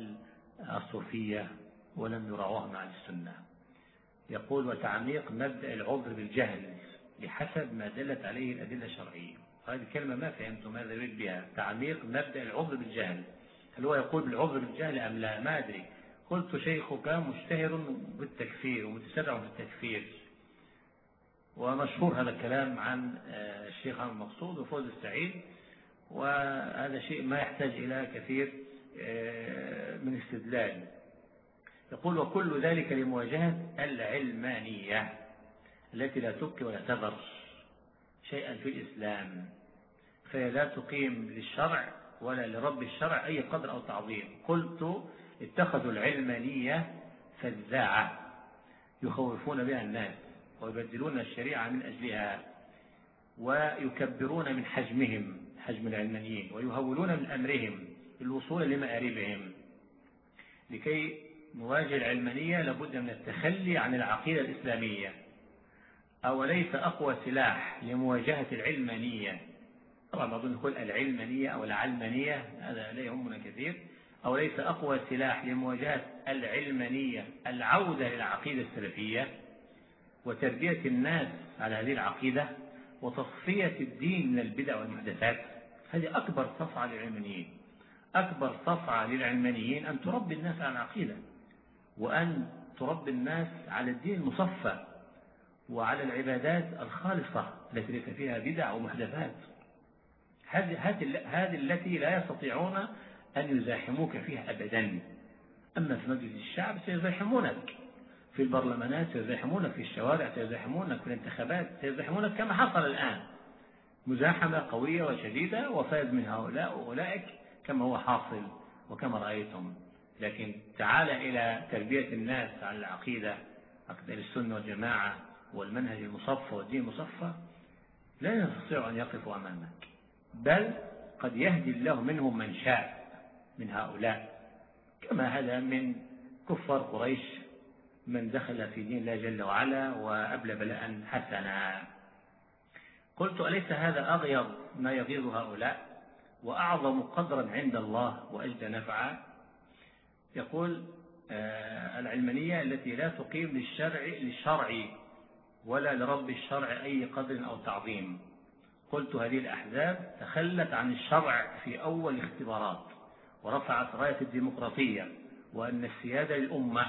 الصوفية ولم يراعوها مع السنة. يقول: وتعميق مبدأ العذر بالجهل بحسب ما دلت عليه الأدلة الشرعية. هذه الكلمة ما فهمت ماذا يريد بها. تعميق مبدأ العذر بالجهل، هل هو يقول بالعذر بالجهل أم لا؟ ما أدري. قلت: شيخك مشتهر بالتكفير ومتسرع في التكفير، ومشهور هذا الكلام عن الشيخ عبد المقصود وفوز السعيد، وهذا شيء ما يحتاج إلى كثير من استدلال. يقول: وكل ذلك لمواجهة العلمانية. التي لا تبقي ولا تذر شيئا في الإسلام، فهي لا تقيم للشرع ولا لرب الشرع أي قدر أو تعظيم. قلت اتخذوا العلمانية فزاعة يخوفون بها الناس ويبدلون الشريعة من أجلها، ويكبرون من حجمهم، حجم العلمانيين، ويهولون من أمرهم للوصول لمآربهم. لكي نواجه العلمانية لابد من التخلي عن العقيدة الإسلامية. أوليس أقوى سلاح لمواجهة العلمانية، طبعا بعضهم يقول العلمانية أو العلمانية، هذا لا يهمنا كثير. أوليس أقوى سلاح لمواجهة العلمانية العودة للعقيدة السلفية وتربية الناس على هذه العقيدة وتصفية الدين من البدع والمحدثات؟ هذه أكبر صفعة للعلمانيين. أكبر صفعة للعلمانيين أن تربي الناس على العقيدة، وأن تربي الناس على الدين المصفى وعلى العبادات الخالصة التي ليس فيها بدع ومحدثات. هذه التي لا يستطيعون أن يزاحموك فيها أبدا. أما في مجلس الشعب سيزاحمونك، في البرلمانات سيزاحمونك، في الشوارع سيزاحمونك، في الانتخابات سيزاحمونك كما حصل الآن، مزاحمة قوية وشديدة، وفاز من هؤلاء وأولئك كما هو حاصل وكما رأيتم. لكن تعال إلى تربية الناس على العقيدة، عقيدة السنة والجماعة والمنهج المصفى والدين المصفى، لا يستطيع أن يقفوا أمامك، بل قد يهدي الله منهم من شاء من هؤلاء، كما هذا من كفار قريش من دخل في دين الله جل وعلا وأبلى بلاء حسنا. قلت أليس هذا أغيظ ما يغيظ هؤلاء وأعظم قدرا عند الله وأجد نفعا؟ يقول العلمانية التي لا تقيم للشرع ولا لرب الشرع أي قدر أو تعظيم. قلت هذه الأحزاب تخلت عن الشرع في أول الاختبارات ورفعت راية الديمقراطية وأن السيادة للأمة.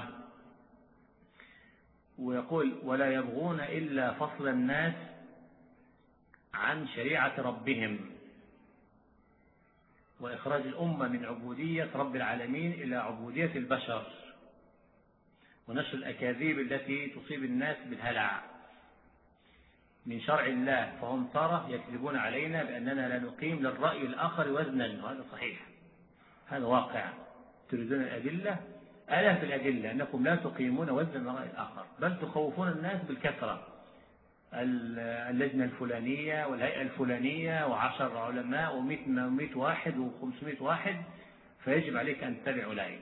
ويقول ولا يبغون إلا فصل الناس عن شريعة ربهم وإخراج الأمة من عبودية رب العالمين إلى عبودية البشر، ونشر الأكاذيب التي تصيب الناس بالهلع من شرع الله، فهم ترى يكذبون علينا بأننا لا نقيم للرأي الآخر وزنا، وهذا صحيح، هذا واقع. تريدون الأدلة؟ آلاف الأدلة أنكم لا تقيمون وزنا للرأي الآخر، بل تخوفون الناس بالكثرة، اللجنة الفلانية والهيئة الفلانية و10 علماء و100 واحد و500 واحد، فيجب عليك أن تتبع أولئك،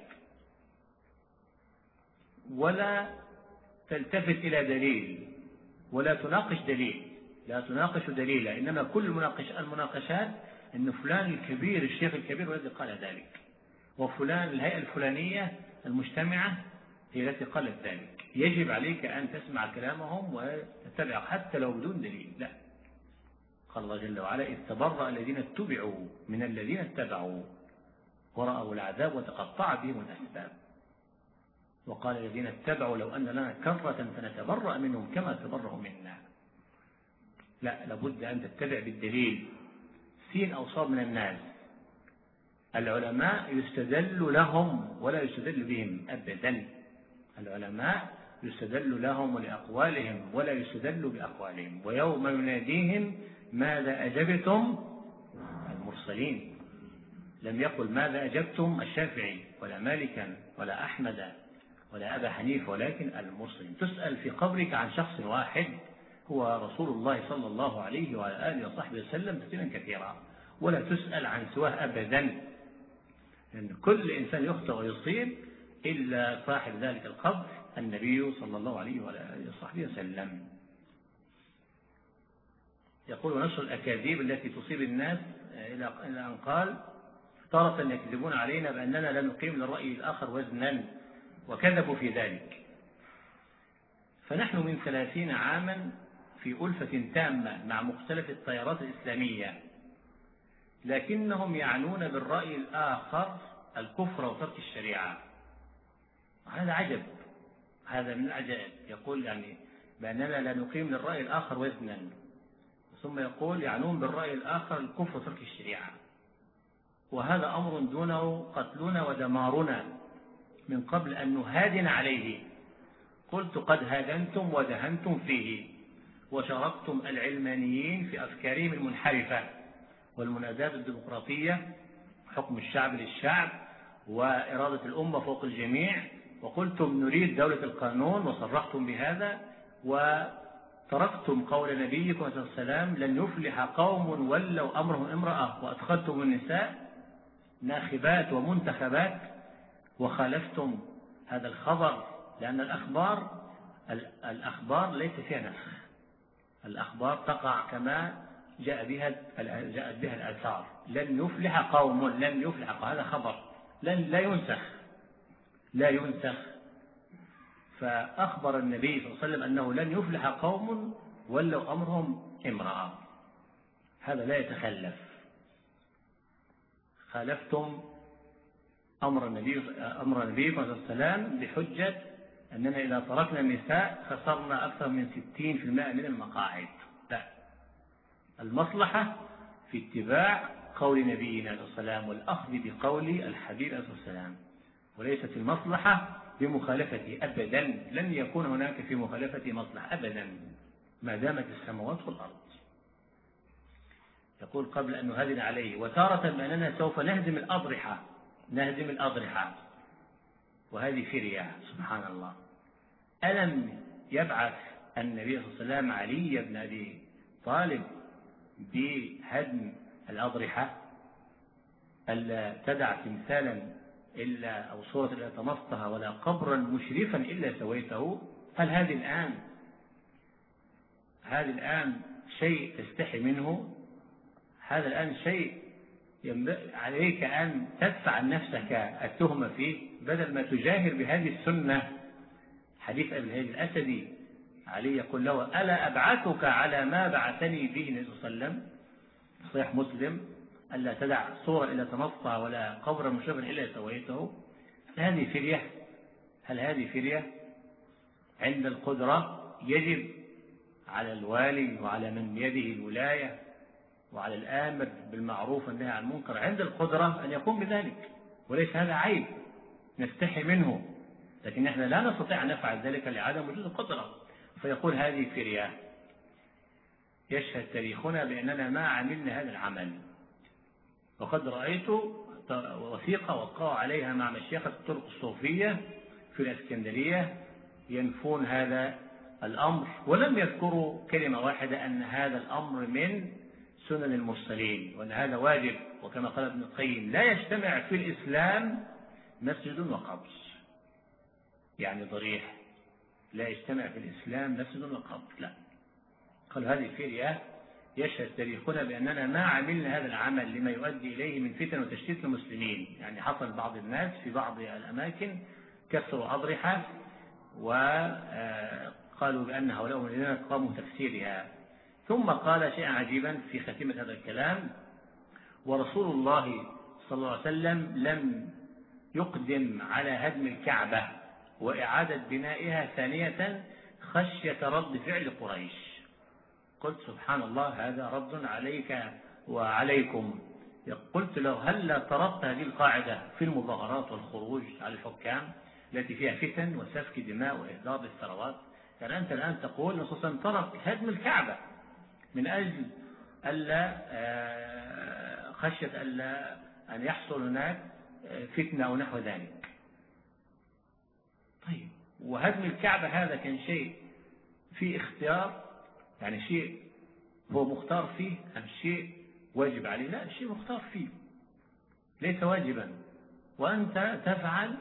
ولا تلتفت إلى دليل ولا تناقش دليل، لا تناقش دليلا، إنما كل المناقشات أن فلان الكبير الشيخ الكبير هو الذي قال ذلك، وفلان الهيئة الفلانية المجتمعة هي التي قالت ذلك. يجب عليك أن تسمع كلامهم وتتبع حتى لو بدون دليل. لا، قال الله جل وعلا إذ تبرأ الذين اتبعوا من الذين اتبعوا ورأوا العذاب وتقطع بهم الأسباب. وقال الذين اتبعوا لو أن لنا كرة فنتبرأ منهم كما تبرأوا منا. لا، لابد أن تتبع بالدليل. سين أو صاد من الناس، العلماء يستدل لهم ولا يستدل بهم أبدا. العلماء يستدل لهم ولأقوالهم ولا يستدل بأقوالهم. ويوم يناديهم ماذا أجبتم المرسلين، لم يقل ماذا أجبتم الشافعي ولا مالكا ولا أحمد ولا أبا حنيفة، ولكن المرسلين. تسأل في قبرك عن شخص واحد هو رسول الله صلى الله عليه وعلى آله وصحبه وسلم تسألا كثيرا، ولا تسأل عن سواه أبدا، لأن كل إنسان يخطئ ويصيب إلا صاحب ذلك القبر النبي صلى الله عليه وعلى آله وصحبه وسلم. يقول ونشر الأكاذيب التي تصيب الناس إلى أن قال تارة يكذبون علينا بأننا لا نقيم للرأي الآخر وزنا، وكذبوا في ذلك. فنحن من 30 عاما في ألفة تامة مع مختلف التيارات الإسلامية، لكنهم يعنون بالرأي الآخر الكفر وترك الشريعة. هذا عجب، هذا من العجائب. يقول يعني بأننا لا نقيم للرأي الآخر وزنا، ثم يقول يعنون بالرأي الآخر الكفر وترك الشريعة، وهذا أمر دونه قتلنا ودمارنا من قبل أن نهادن عليه. قلت قد هادنتم ودهنتم فيه، وشاركتم العلمانيين في أفكارهم المنحرفة والمنادات الديمقراطية، حكم الشعب للشعب وإرادة الأمة فوق الجميع، وقلتم نريد دولة القانون وصرحتم بهذا، وتركتم قول نبيكم عليه الصلاة والسلام لن يفلح قوم ولوا أمرهم امرأة، وأدخلتم النساء ناخبات ومنتخبات، وخالفتم هذا الخبر، لأن الأخبار ليس فيها نسخ، الأخبار تقع كما جاءت بها الآثار. لن يفلح قوم، لن يفلح قوم، هذا خبر لا ينسخ. فأخبر النبي صلى الله عليه وسلم أنه لن يفلح قوم ولوا أمرهم امرأة، هذا لا يتخلف. خالفتم أمر النبي صلى الله عليه وسلم بحجة أننا إذا تركنا النساء خسرنا أكثر من 60% من المقاعد. لا، المصلحة في اتباع قول نبينا عليه السلام والأخذ بقول الحبيب عليه السلام، وليست المصلحة بمخالفته أبدا. لن يكون هناك في مخالفة مصلحة أبدا ما دامت السماوات والأرض. يقول قبل أن نهدن عليه وتارة بأننا سوف نهدم الأضرحة، وهذه فرية سبحان الله. ألم يبعث النبي صلى الله عليه وسلم علي بن أبي طالب بهدم الأضرحة؟ ألا تدع تمثالا إلا أو صورة إلا طمستها ولا قبرا مشرفا إلا سويته؟ هل هذه الآن شيء تستحي منه؟ هذا الآن شيء عليك أن تدفع عن نفسك التهمة فيه بدل ما تجاهر بهذه السنة. حديث أبي الهيثم الأسدي، علي يقول له ألا أبعثك على ما بعثني به النبي صلى الله عليه وسلم، صحيح مسلم، ألا تدع صورة إلا تمصها ولا قبرا مشرفا إلا سويته. هل هذه فرية؟ عند القدرة يجب على الوالي وعلى من بيده الولاية وعلى الآمر بالمعروف والنهي عن المنكر عند القدرة أن يقوم بذلك، وليس هذا عيب نستحي منه، لكن نحن لا نستطيع أن نفعل ذلك لعدم وجود القدرة. فيقول هذه فرية. يشهد تاريخنا بأننا ما عملنا هذا العمل، وقد رأيت وثيقة وقعوا عليها مع مشيخة الطرق الصوفية في الإسكندرية ينفون هذا الأمر، ولم يذكروا كلمة واحدة أن هذا الأمر من سنن المرسلين وأن هذا واجب. وكما قال ابن القيم لا يجتمع في الإسلام مسجد وقبر، يعني ضريح، لا يجتمع في الإسلام مسجد وقبر، لا. قال هذه فرية. يشهد تاريخنا بأننا ما عملنا هذا العمل لما يؤدي إليه من فتن وتشتيت المسلمين. يعني حصل بعض الناس في بعض الأماكن كسروا أضرحة وقالوا بأن هؤلاء الذين قاموا تفسيرها. ثم قال شيئا عجيبا في ختمة هذا الكلام: ورسول الله صلى الله عليه وسلم لم يقدم على هدم الكعبة وإعادة بنائها ثانية خشية رد فعل قريش. قلت سبحان الله، هذا رد عليك وعليكم. قلت له هل طردت هذه القاعدة في المظاهرات والخروج على الحكام التي فيها فتن وسفك دماء وإهدار للثروات؟ يعني أنت الآن تقول نصوصا ترك هدم الكعبة من أجل ألا خشية ألا أن يحصل هناك فتنة أو نحو ذلك. طيب، وهدم الكعبة هذا كان شيء في اختيار، يعني شيء هو مختار فيه أم شيء واجب عليه؟ لا، شيء مختار فيه ليس واجبا، وأنت تفعل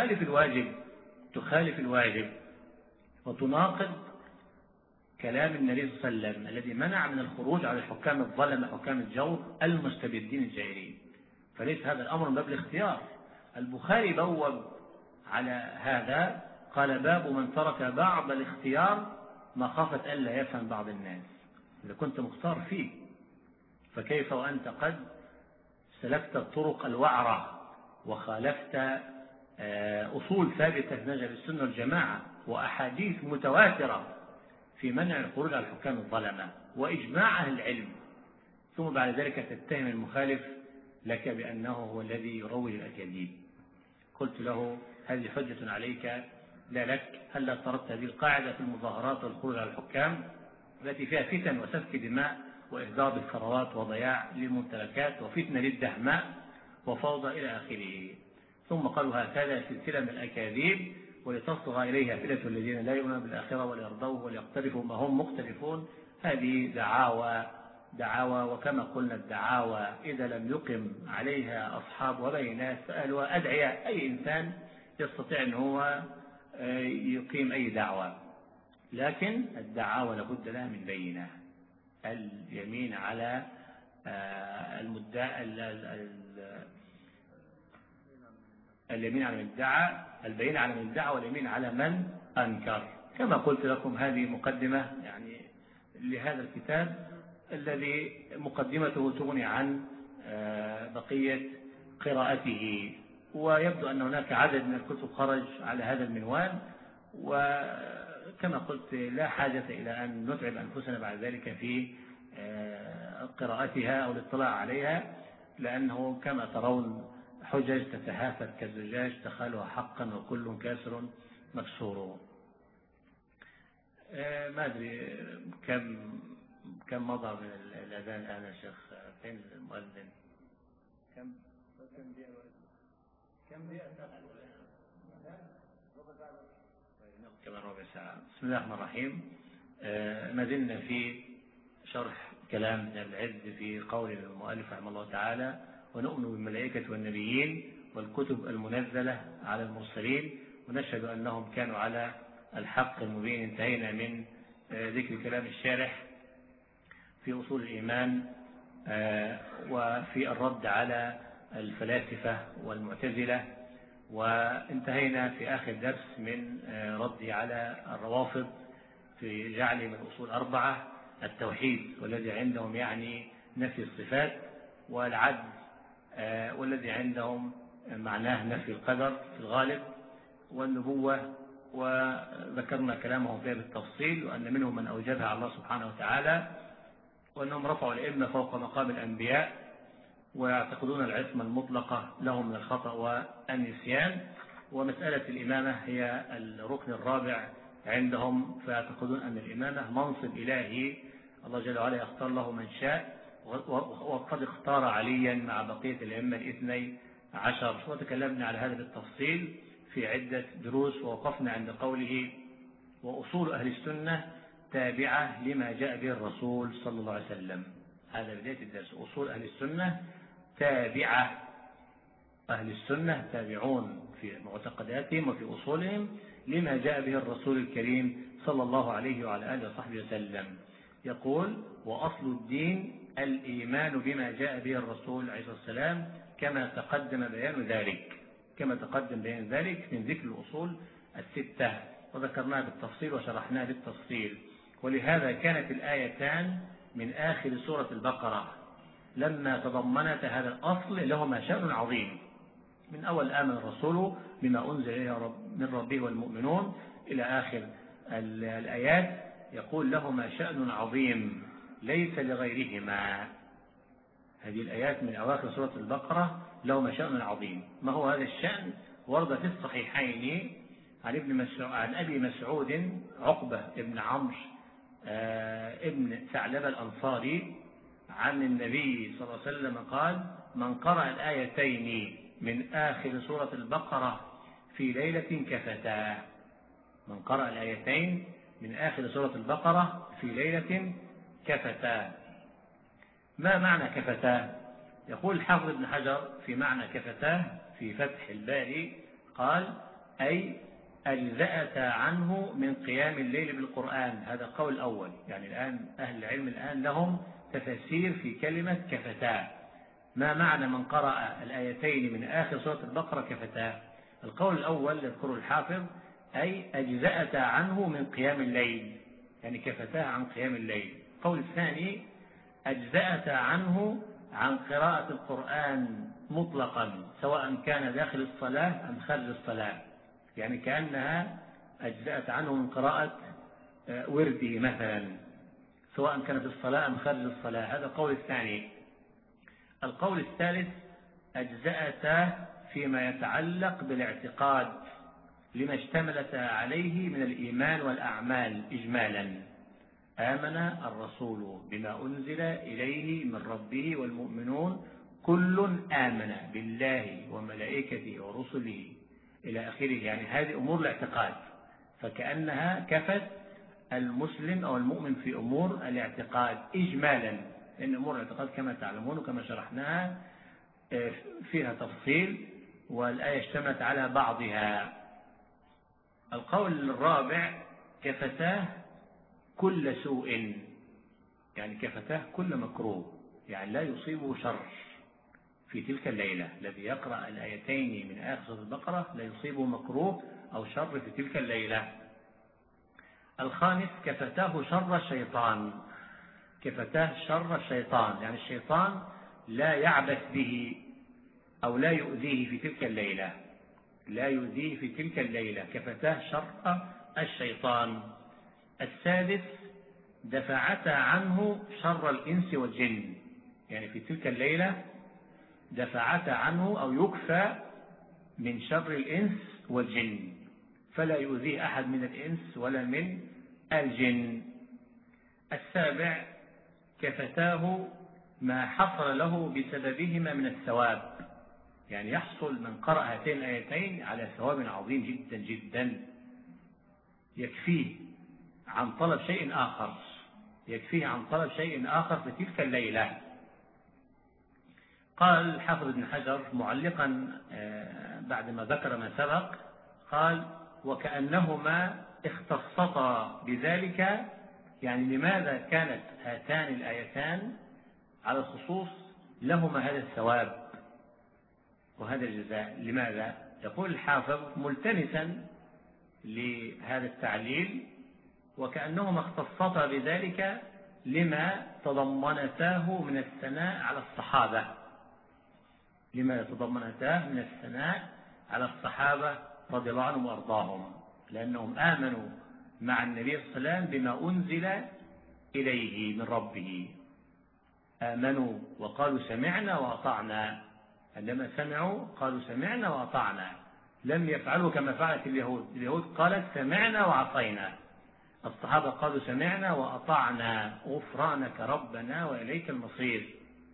تخالف الواجب وتناقض كلام النبي صلى الله عليه وسلم الذي منع من الخروج على الحكام الظلمة حكام الجور المستبدين الجائرين. فليس هذا الأمر من باب الاختيار. البخاري بوب على هذا، قال باب من ترك بعض الاختيار مخافة ألا يفهم بعض الناس. إذا كنت مختار فيه فكيف وأنت قد سلكت الطرق الوعرة وخالفت أصول ثابتة في مذهب السنة والجماعة وأحاديث متواترة في منع الخروج على الحكام الظلمة وإجماع أهل العلم، ثم بعد ذلك تتهم المخالف لك بأنه هو الذي يروج الأكاذيب. قلت له هذه حجة عليك لا لك. هل لا طردت هذه القاعدة في المظاهرات والخروج على الحكام؟ التي فيها فتن وسفك دماء وإهدار بالثروات وضياع للممتلكات وفتنة للدهماء وفوضى إلى آخره. ثم قالوا هكذا سلسلة من الأكاذيب ولتصغى إليها فئة الذين لا يؤمنون بالآخرة وليرضوه وليقترفوا ما هم مختلفون. هذه دعاوى، وكما قلنا الدعاوى إذا لم يقم عليها أصحاب وبينات فأهلها أدعياء. أي إنسان يستطيع أن هو يقيم أي دعوة، لكن الدعاوى لابد لها من بينة. اليمين على المدعى، اليمين على من ادعى، البينة على من ادعى، واليمين على من أنكر. كما قلت لكم هذه مقدمة يعني لهذا الكتاب الذي مقدمته تغني عن بقية قراءته. ويبدو أن هناك عدد من الكتب خرج على هذا المنوال، وكما قلت لا حاجة إلى أن نتعب أنفسنا بعد ذلك في قراءتها أو الاطلاع عليها، لأنه كما ترون حجج تتهافت كالزجاج تخالها حقا وكل كاسر مكسور. ما أدري كم مضى من الأذان الآن يا شيخ؟ فين المؤذن؟ كم دقيقة؟ كمان ربع ساعة. بسم الله الرحمن الرحيم. ما زلنا في شرح كلام ابن العز في قول المؤلف رحمه الله تعالى: ونؤمن بالملائكة والنبيين والكتب المنزلة على المرسلين ونشهد أنهم كانوا على الحق المبين. انتهينا من ذكر كلام الشارح في أصول الإيمان وفي الرد على الفلاسفة والمعتزلة، وانتهينا في آخر درس من ردي على الروافض في جعل من الأصول 4 التوحيد، والذي عندهم يعني نفي الصفات، والعدل والذي عندهم معناه نفي القدر في الغالب، والنبوة، وذكرنا كلامهم فيها بالتفصيل، وأن منهم من أوجبها على الله سبحانه وتعالى، وأنهم رفعوا الأئمة فوق مقام الأنبياء، ويعتقدون العصمة المطلقة لهم من الخطأ والنسيان. ومسألة الإمامة هي الركن الرابع عندهم، فيعتقدون أن الإمامة منصب إلهي، الله جل وعلا يختار له من شاء، وقد اختار عليا مع بقية الأئمة 12. وتكلمنا على هذا بالتفصيل في عدة دروس، ووقفنا عند قوله: وأصول أهل السنة تابعة لما جاء به الرسول صلى الله عليه وسلم. هذا بداية الدرس. أصول أهل السنة تابعة، أهل السنة تابعون في معتقداتهم وفي أصولهم لما جاء به الرسول الكريم صلى الله عليه وعلى آله وصحبه وسلم. يقول: وأصل الدين الإيمان بما جاء به الرسول عليه الصلاة والسلام، كما تقدم بيان ذلك من ذكر الأصول 6، وذكرناها بالتفصيل وشرحناها بالتفصيل. ولهذا كانت الآيتان من آخر سورة البقرة لما تضمنت هذا الأصل لهما شأن عظيم، من أول آمن الرسول بما أنزل إليه من ربه والمؤمنون إلى آخر الآيات، يقول لهما شأن عظيم ليس لغيرهما. هذه الآيات من أواخر سورة البقرة لهما شأن عظيم. ما هو هذا الشأن؟ ورد في الصحيحين عن أبي مسعود عقبة ابن عمرو ابن ثعلبة الأنصاري عن النبي صلى الله عليه وسلم قال: من قرأ الآيتين من آخر سورة البقرة في ليلة كفتاه. من قرأ الآيتين من آخر سورة البقرة في ليلة كفتاه. ما معنى كفتاه؟ يقول الحافظ ابن حجر في معنى كفتاه في فتح الباري قال: أي أجزأت عنه من قيام الليل بالقرآن. هذا قول الأول. يعني الآن أهل العلم الآن لهم تفسير في كلمة كفتاه. ما معنى من قرأ الآيتين من آخر سورة البقرة كفتاه؟ القول الأول يذكر الحافظ: أي أجزأت عنه من قيام الليل، يعني كفتاه عن قيام الليل. القول الثاني: أجزأت عنه عن قراءة القرآن مطلقا، سواء كان داخل الصلاة أم خارج الصلاة، يعني كأنها أجزأت عنه من قراءة ورده مثلا، سواء كان في الصلاة أم خارج الصلاة. هذا القول الثاني. القول الثالث: أجزأت فيما يتعلق بالاعتقاد لما اشتملت عليه من الإيمان والأعمال إجمالا. آمن الرسول بما أنزل إليه من ربه والمؤمنون كل آمن بالله وملائكته ورسله إلى آخره. يعني هذه أمور الاعتقاد، فكأنها كفت المسلم أو المؤمن في أمور الاعتقاد إجمالا، لأن أمور الاعتقاد كما تعلمون وكما شرحناها فيها تفصيل، والآية اشتملت على بعضها. القول الرابع: كفتاه كل سوء، يعني كفتاه كل مكروه، يعني لا يصيبه شر في تلك الليلة. الذي يقرأ الآيتين من آخر سورة البقرة لا يصيبه مكروه أو شر في تلك الليلة. الخامس: كفتاه شر الشيطان. كفتاه شر الشيطان، يعني الشيطان لا يعبث به أو لا يؤذيه في تلك الليلة، لا يؤذيه في تلك الليلة. كفتاه شر الشيطان. السادس: دفعتا عنه شر الإنس والجن، يعني في تلك الليلة دفعتا عنه أو يكفى من شر الإنس والجن، فلا يؤذيه أحد من الإنس ولا من الجن. السابع: كفتاه ما حصل له بسببهما من الثواب، يعني يحصل من قرأ هاتين الآيتين على ثواب عظيم جدا جدا، يكفيه عن طلب شيء آخر، يكفيه عن طلب شيء آخر في تلك الليلة. قال الحافظ ابن حجر معلقا بعدما ذكر ما سبق، قال: وكأنهما اختصتا بذلك، يعني لماذا كانت هاتان الآيتان على الخصوص لهما هذا الثواب وهذا الجزاء؟ لماذا؟ يقول الحافظ ملتمسا لهذا التعليل: وكأنهما اختصتا بذلك لما تضمنتاه من الثناء على الصحابة، لما تضمنتاه من الثناء على الصحابة رضي الله عنهم وأرضاهم، لأنهم آمنوا مع النبي صلى الله عليه وسلم بما أنزل إليه من ربه، آمنوا وقالوا سمعنا وأطعنا. عندما سمعوا قالوا سمعنا وأطعنا، لم يفعلوا كما فعلت اليهود. اليهود قالت سمعنا وعصينا، الصحابة قالوا سمعنا وأطعنا غفرانك ربنا وإليك المصير.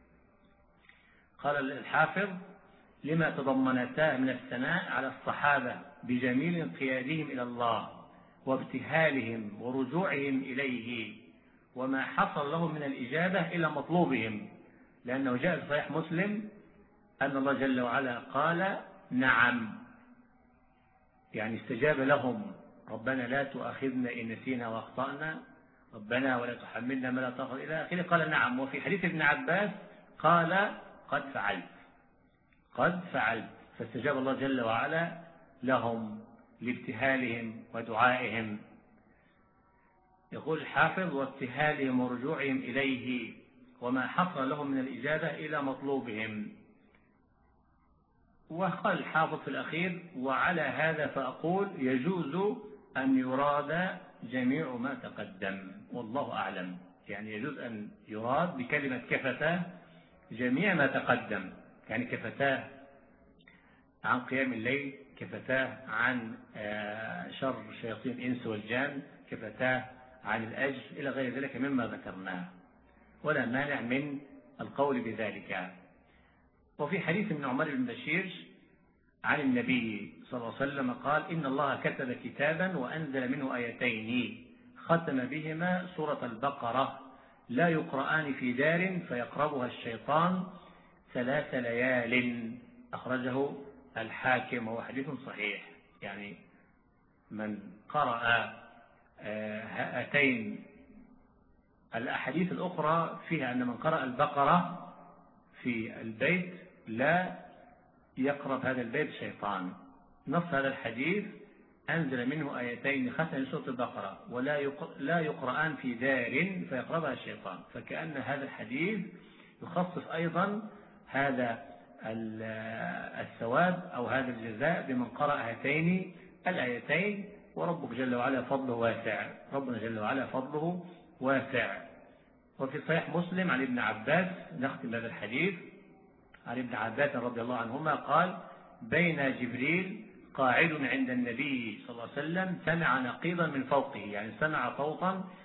قال الحافظ: لما تضمنتاه من الثناء على الصحابة بجميل انقيادهم إلى الله وابتهالهم ورجوعهم إليه، وما حصل لهم من الإجابة إلى مطلوبهم، لأنه جاء في صحيح مسلم أن الله جل وعلا قال نعم، يعني استجاب لهم: ربنا لا تؤاخذنا إن نسينا وأخطأنا، ربنا ولا تحملنا ما لا طاقة إلى آخره. قال نعم. وفي حديث ابن عباس قال قد فعلت، قد فعلت، فاستجاب الله جل وعلا لهم لابتهالهم ودعائهم. يقول الحافظ: وابتهالهم ورجوعهم إليه وما حصل لهم من الإجابة إلى مطلوبهم. وقال الحافظ في الأخير: وعلى هذا فأقول يجوز أن يراد جميع ما تقدم، والله أعلم. يعني يجوز أن يراد بكلمة كفتاه جميع ما تقدم، يعني كفتاه عن قيام الليل، كفتاه عن شر شياطين الإنس والجان، كفتاه عن الأجر، إلى غير ذلك مما ذكرناه، ولا مانع من القول بذلك. وفي حديث ابن عمر بن بشير عن النبي صلى الله عليه وسلم قال: إن الله كتب كتابا وأنزل منه آيتين ختم بهما سورة البقرة لا يقرآن في دار فيقربها الشيطان 3 ليال، أخرجه الحاكم وهو حديث صحيح. يعني من قرأ هاتين الأحاديث الأخرى فيها أن من قرأ البقرة في البيت لا يقرب هذا البيت شيطان. نص هذا الحديث: أنزل منه آيتين ختم سورة البقرة ولا يقرآن في دار فيقربها الشيطان. فكأن هذا الحديث يخصص أيضا هذا الثواب أو هذا الجزاء بمن قرأ هاتين الآيتين. وربك جل وعلا فضله واسع، ربنا جل وعلا فضله واسع. وفي صحيح مسلم عن ابن عباس، نختم هذا الحديث، عن ابن عباس رضي الله عنهما قال: بين جبريل قاعد عند النبي صلى الله عليه وسلم سمع نقيضا من فوقه، يعني سمع صوتا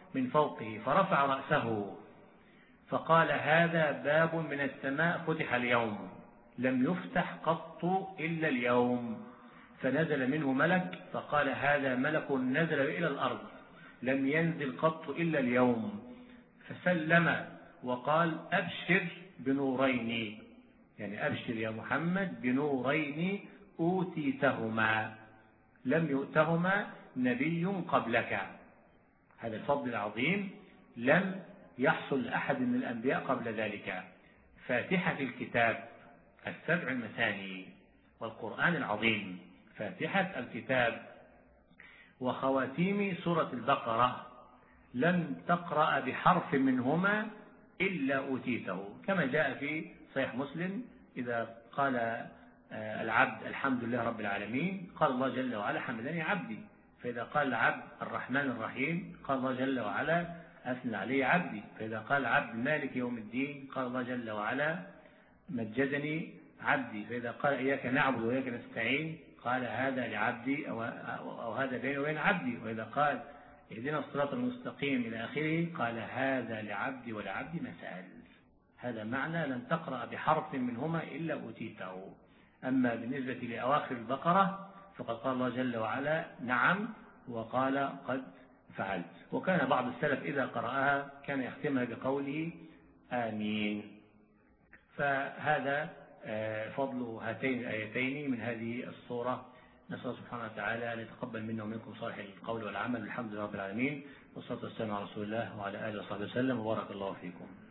من فوقه فرفع رأسه فقال هذا باب من السماء فتح اليوم لم يفتح قط إلا اليوم، فنزل منه ملك فقال هذا ملك نزل إلى الأرض لم ينزل قط إلا اليوم، فسلم وقال أبشر بنورين، يعني أبشر يا محمد بنورين أوتيتهما لم يؤتهما نبي قبلك. هذا الفضل العظيم لم يحصل لأحد من الأنبياء قبل ذلك. فاتحة الكتاب السبع المثاني والقرآن العظيم، فاتحة الكتاب وخواتيم سورة البقرة لم تقرأ بحرف منهما إلا أوتيته، كما جاء في صحيح مسلم إذا قال العبد الحمد لله رب العالمين قال الله جل وعلا حمدني عبدي، فإذا قال العبد الرحمن الرحيم قال الله جل وعلا أثنى علي عبدي، فإذا قال العبد مالك يوم الدين قال الله جل وعلا مجدني عبدي، فإذا قال إياك نعبد وإياك نستعين قال هذا لعبدي أو هذا بيني وبين عبدي، وإذا قال اهدنا الصراط المستقيم إلى آخره قال هذا لعبدي ولعبدي ما سأل. هذا معنى لن تقرأ بحرف منهما إلا أوتيته. أما بالنسبة لأواخر البقرة فقد قال الله جل وعلا نعم وقال قد فعلت. وكان بعض السلف إذا قرأها كان يختمها بقوله آمين. فهذا فضل هاتين الآيتين من هذه الصورة. نسأل الله سبحانه وتعالى أن يتقبل منا ومنكم صالح القول والعمل. الحمد لله رب العالمين، والصلاة والسلام على رسول الله وعلى آله وصحبه وسلم، وبارك الله فيكم.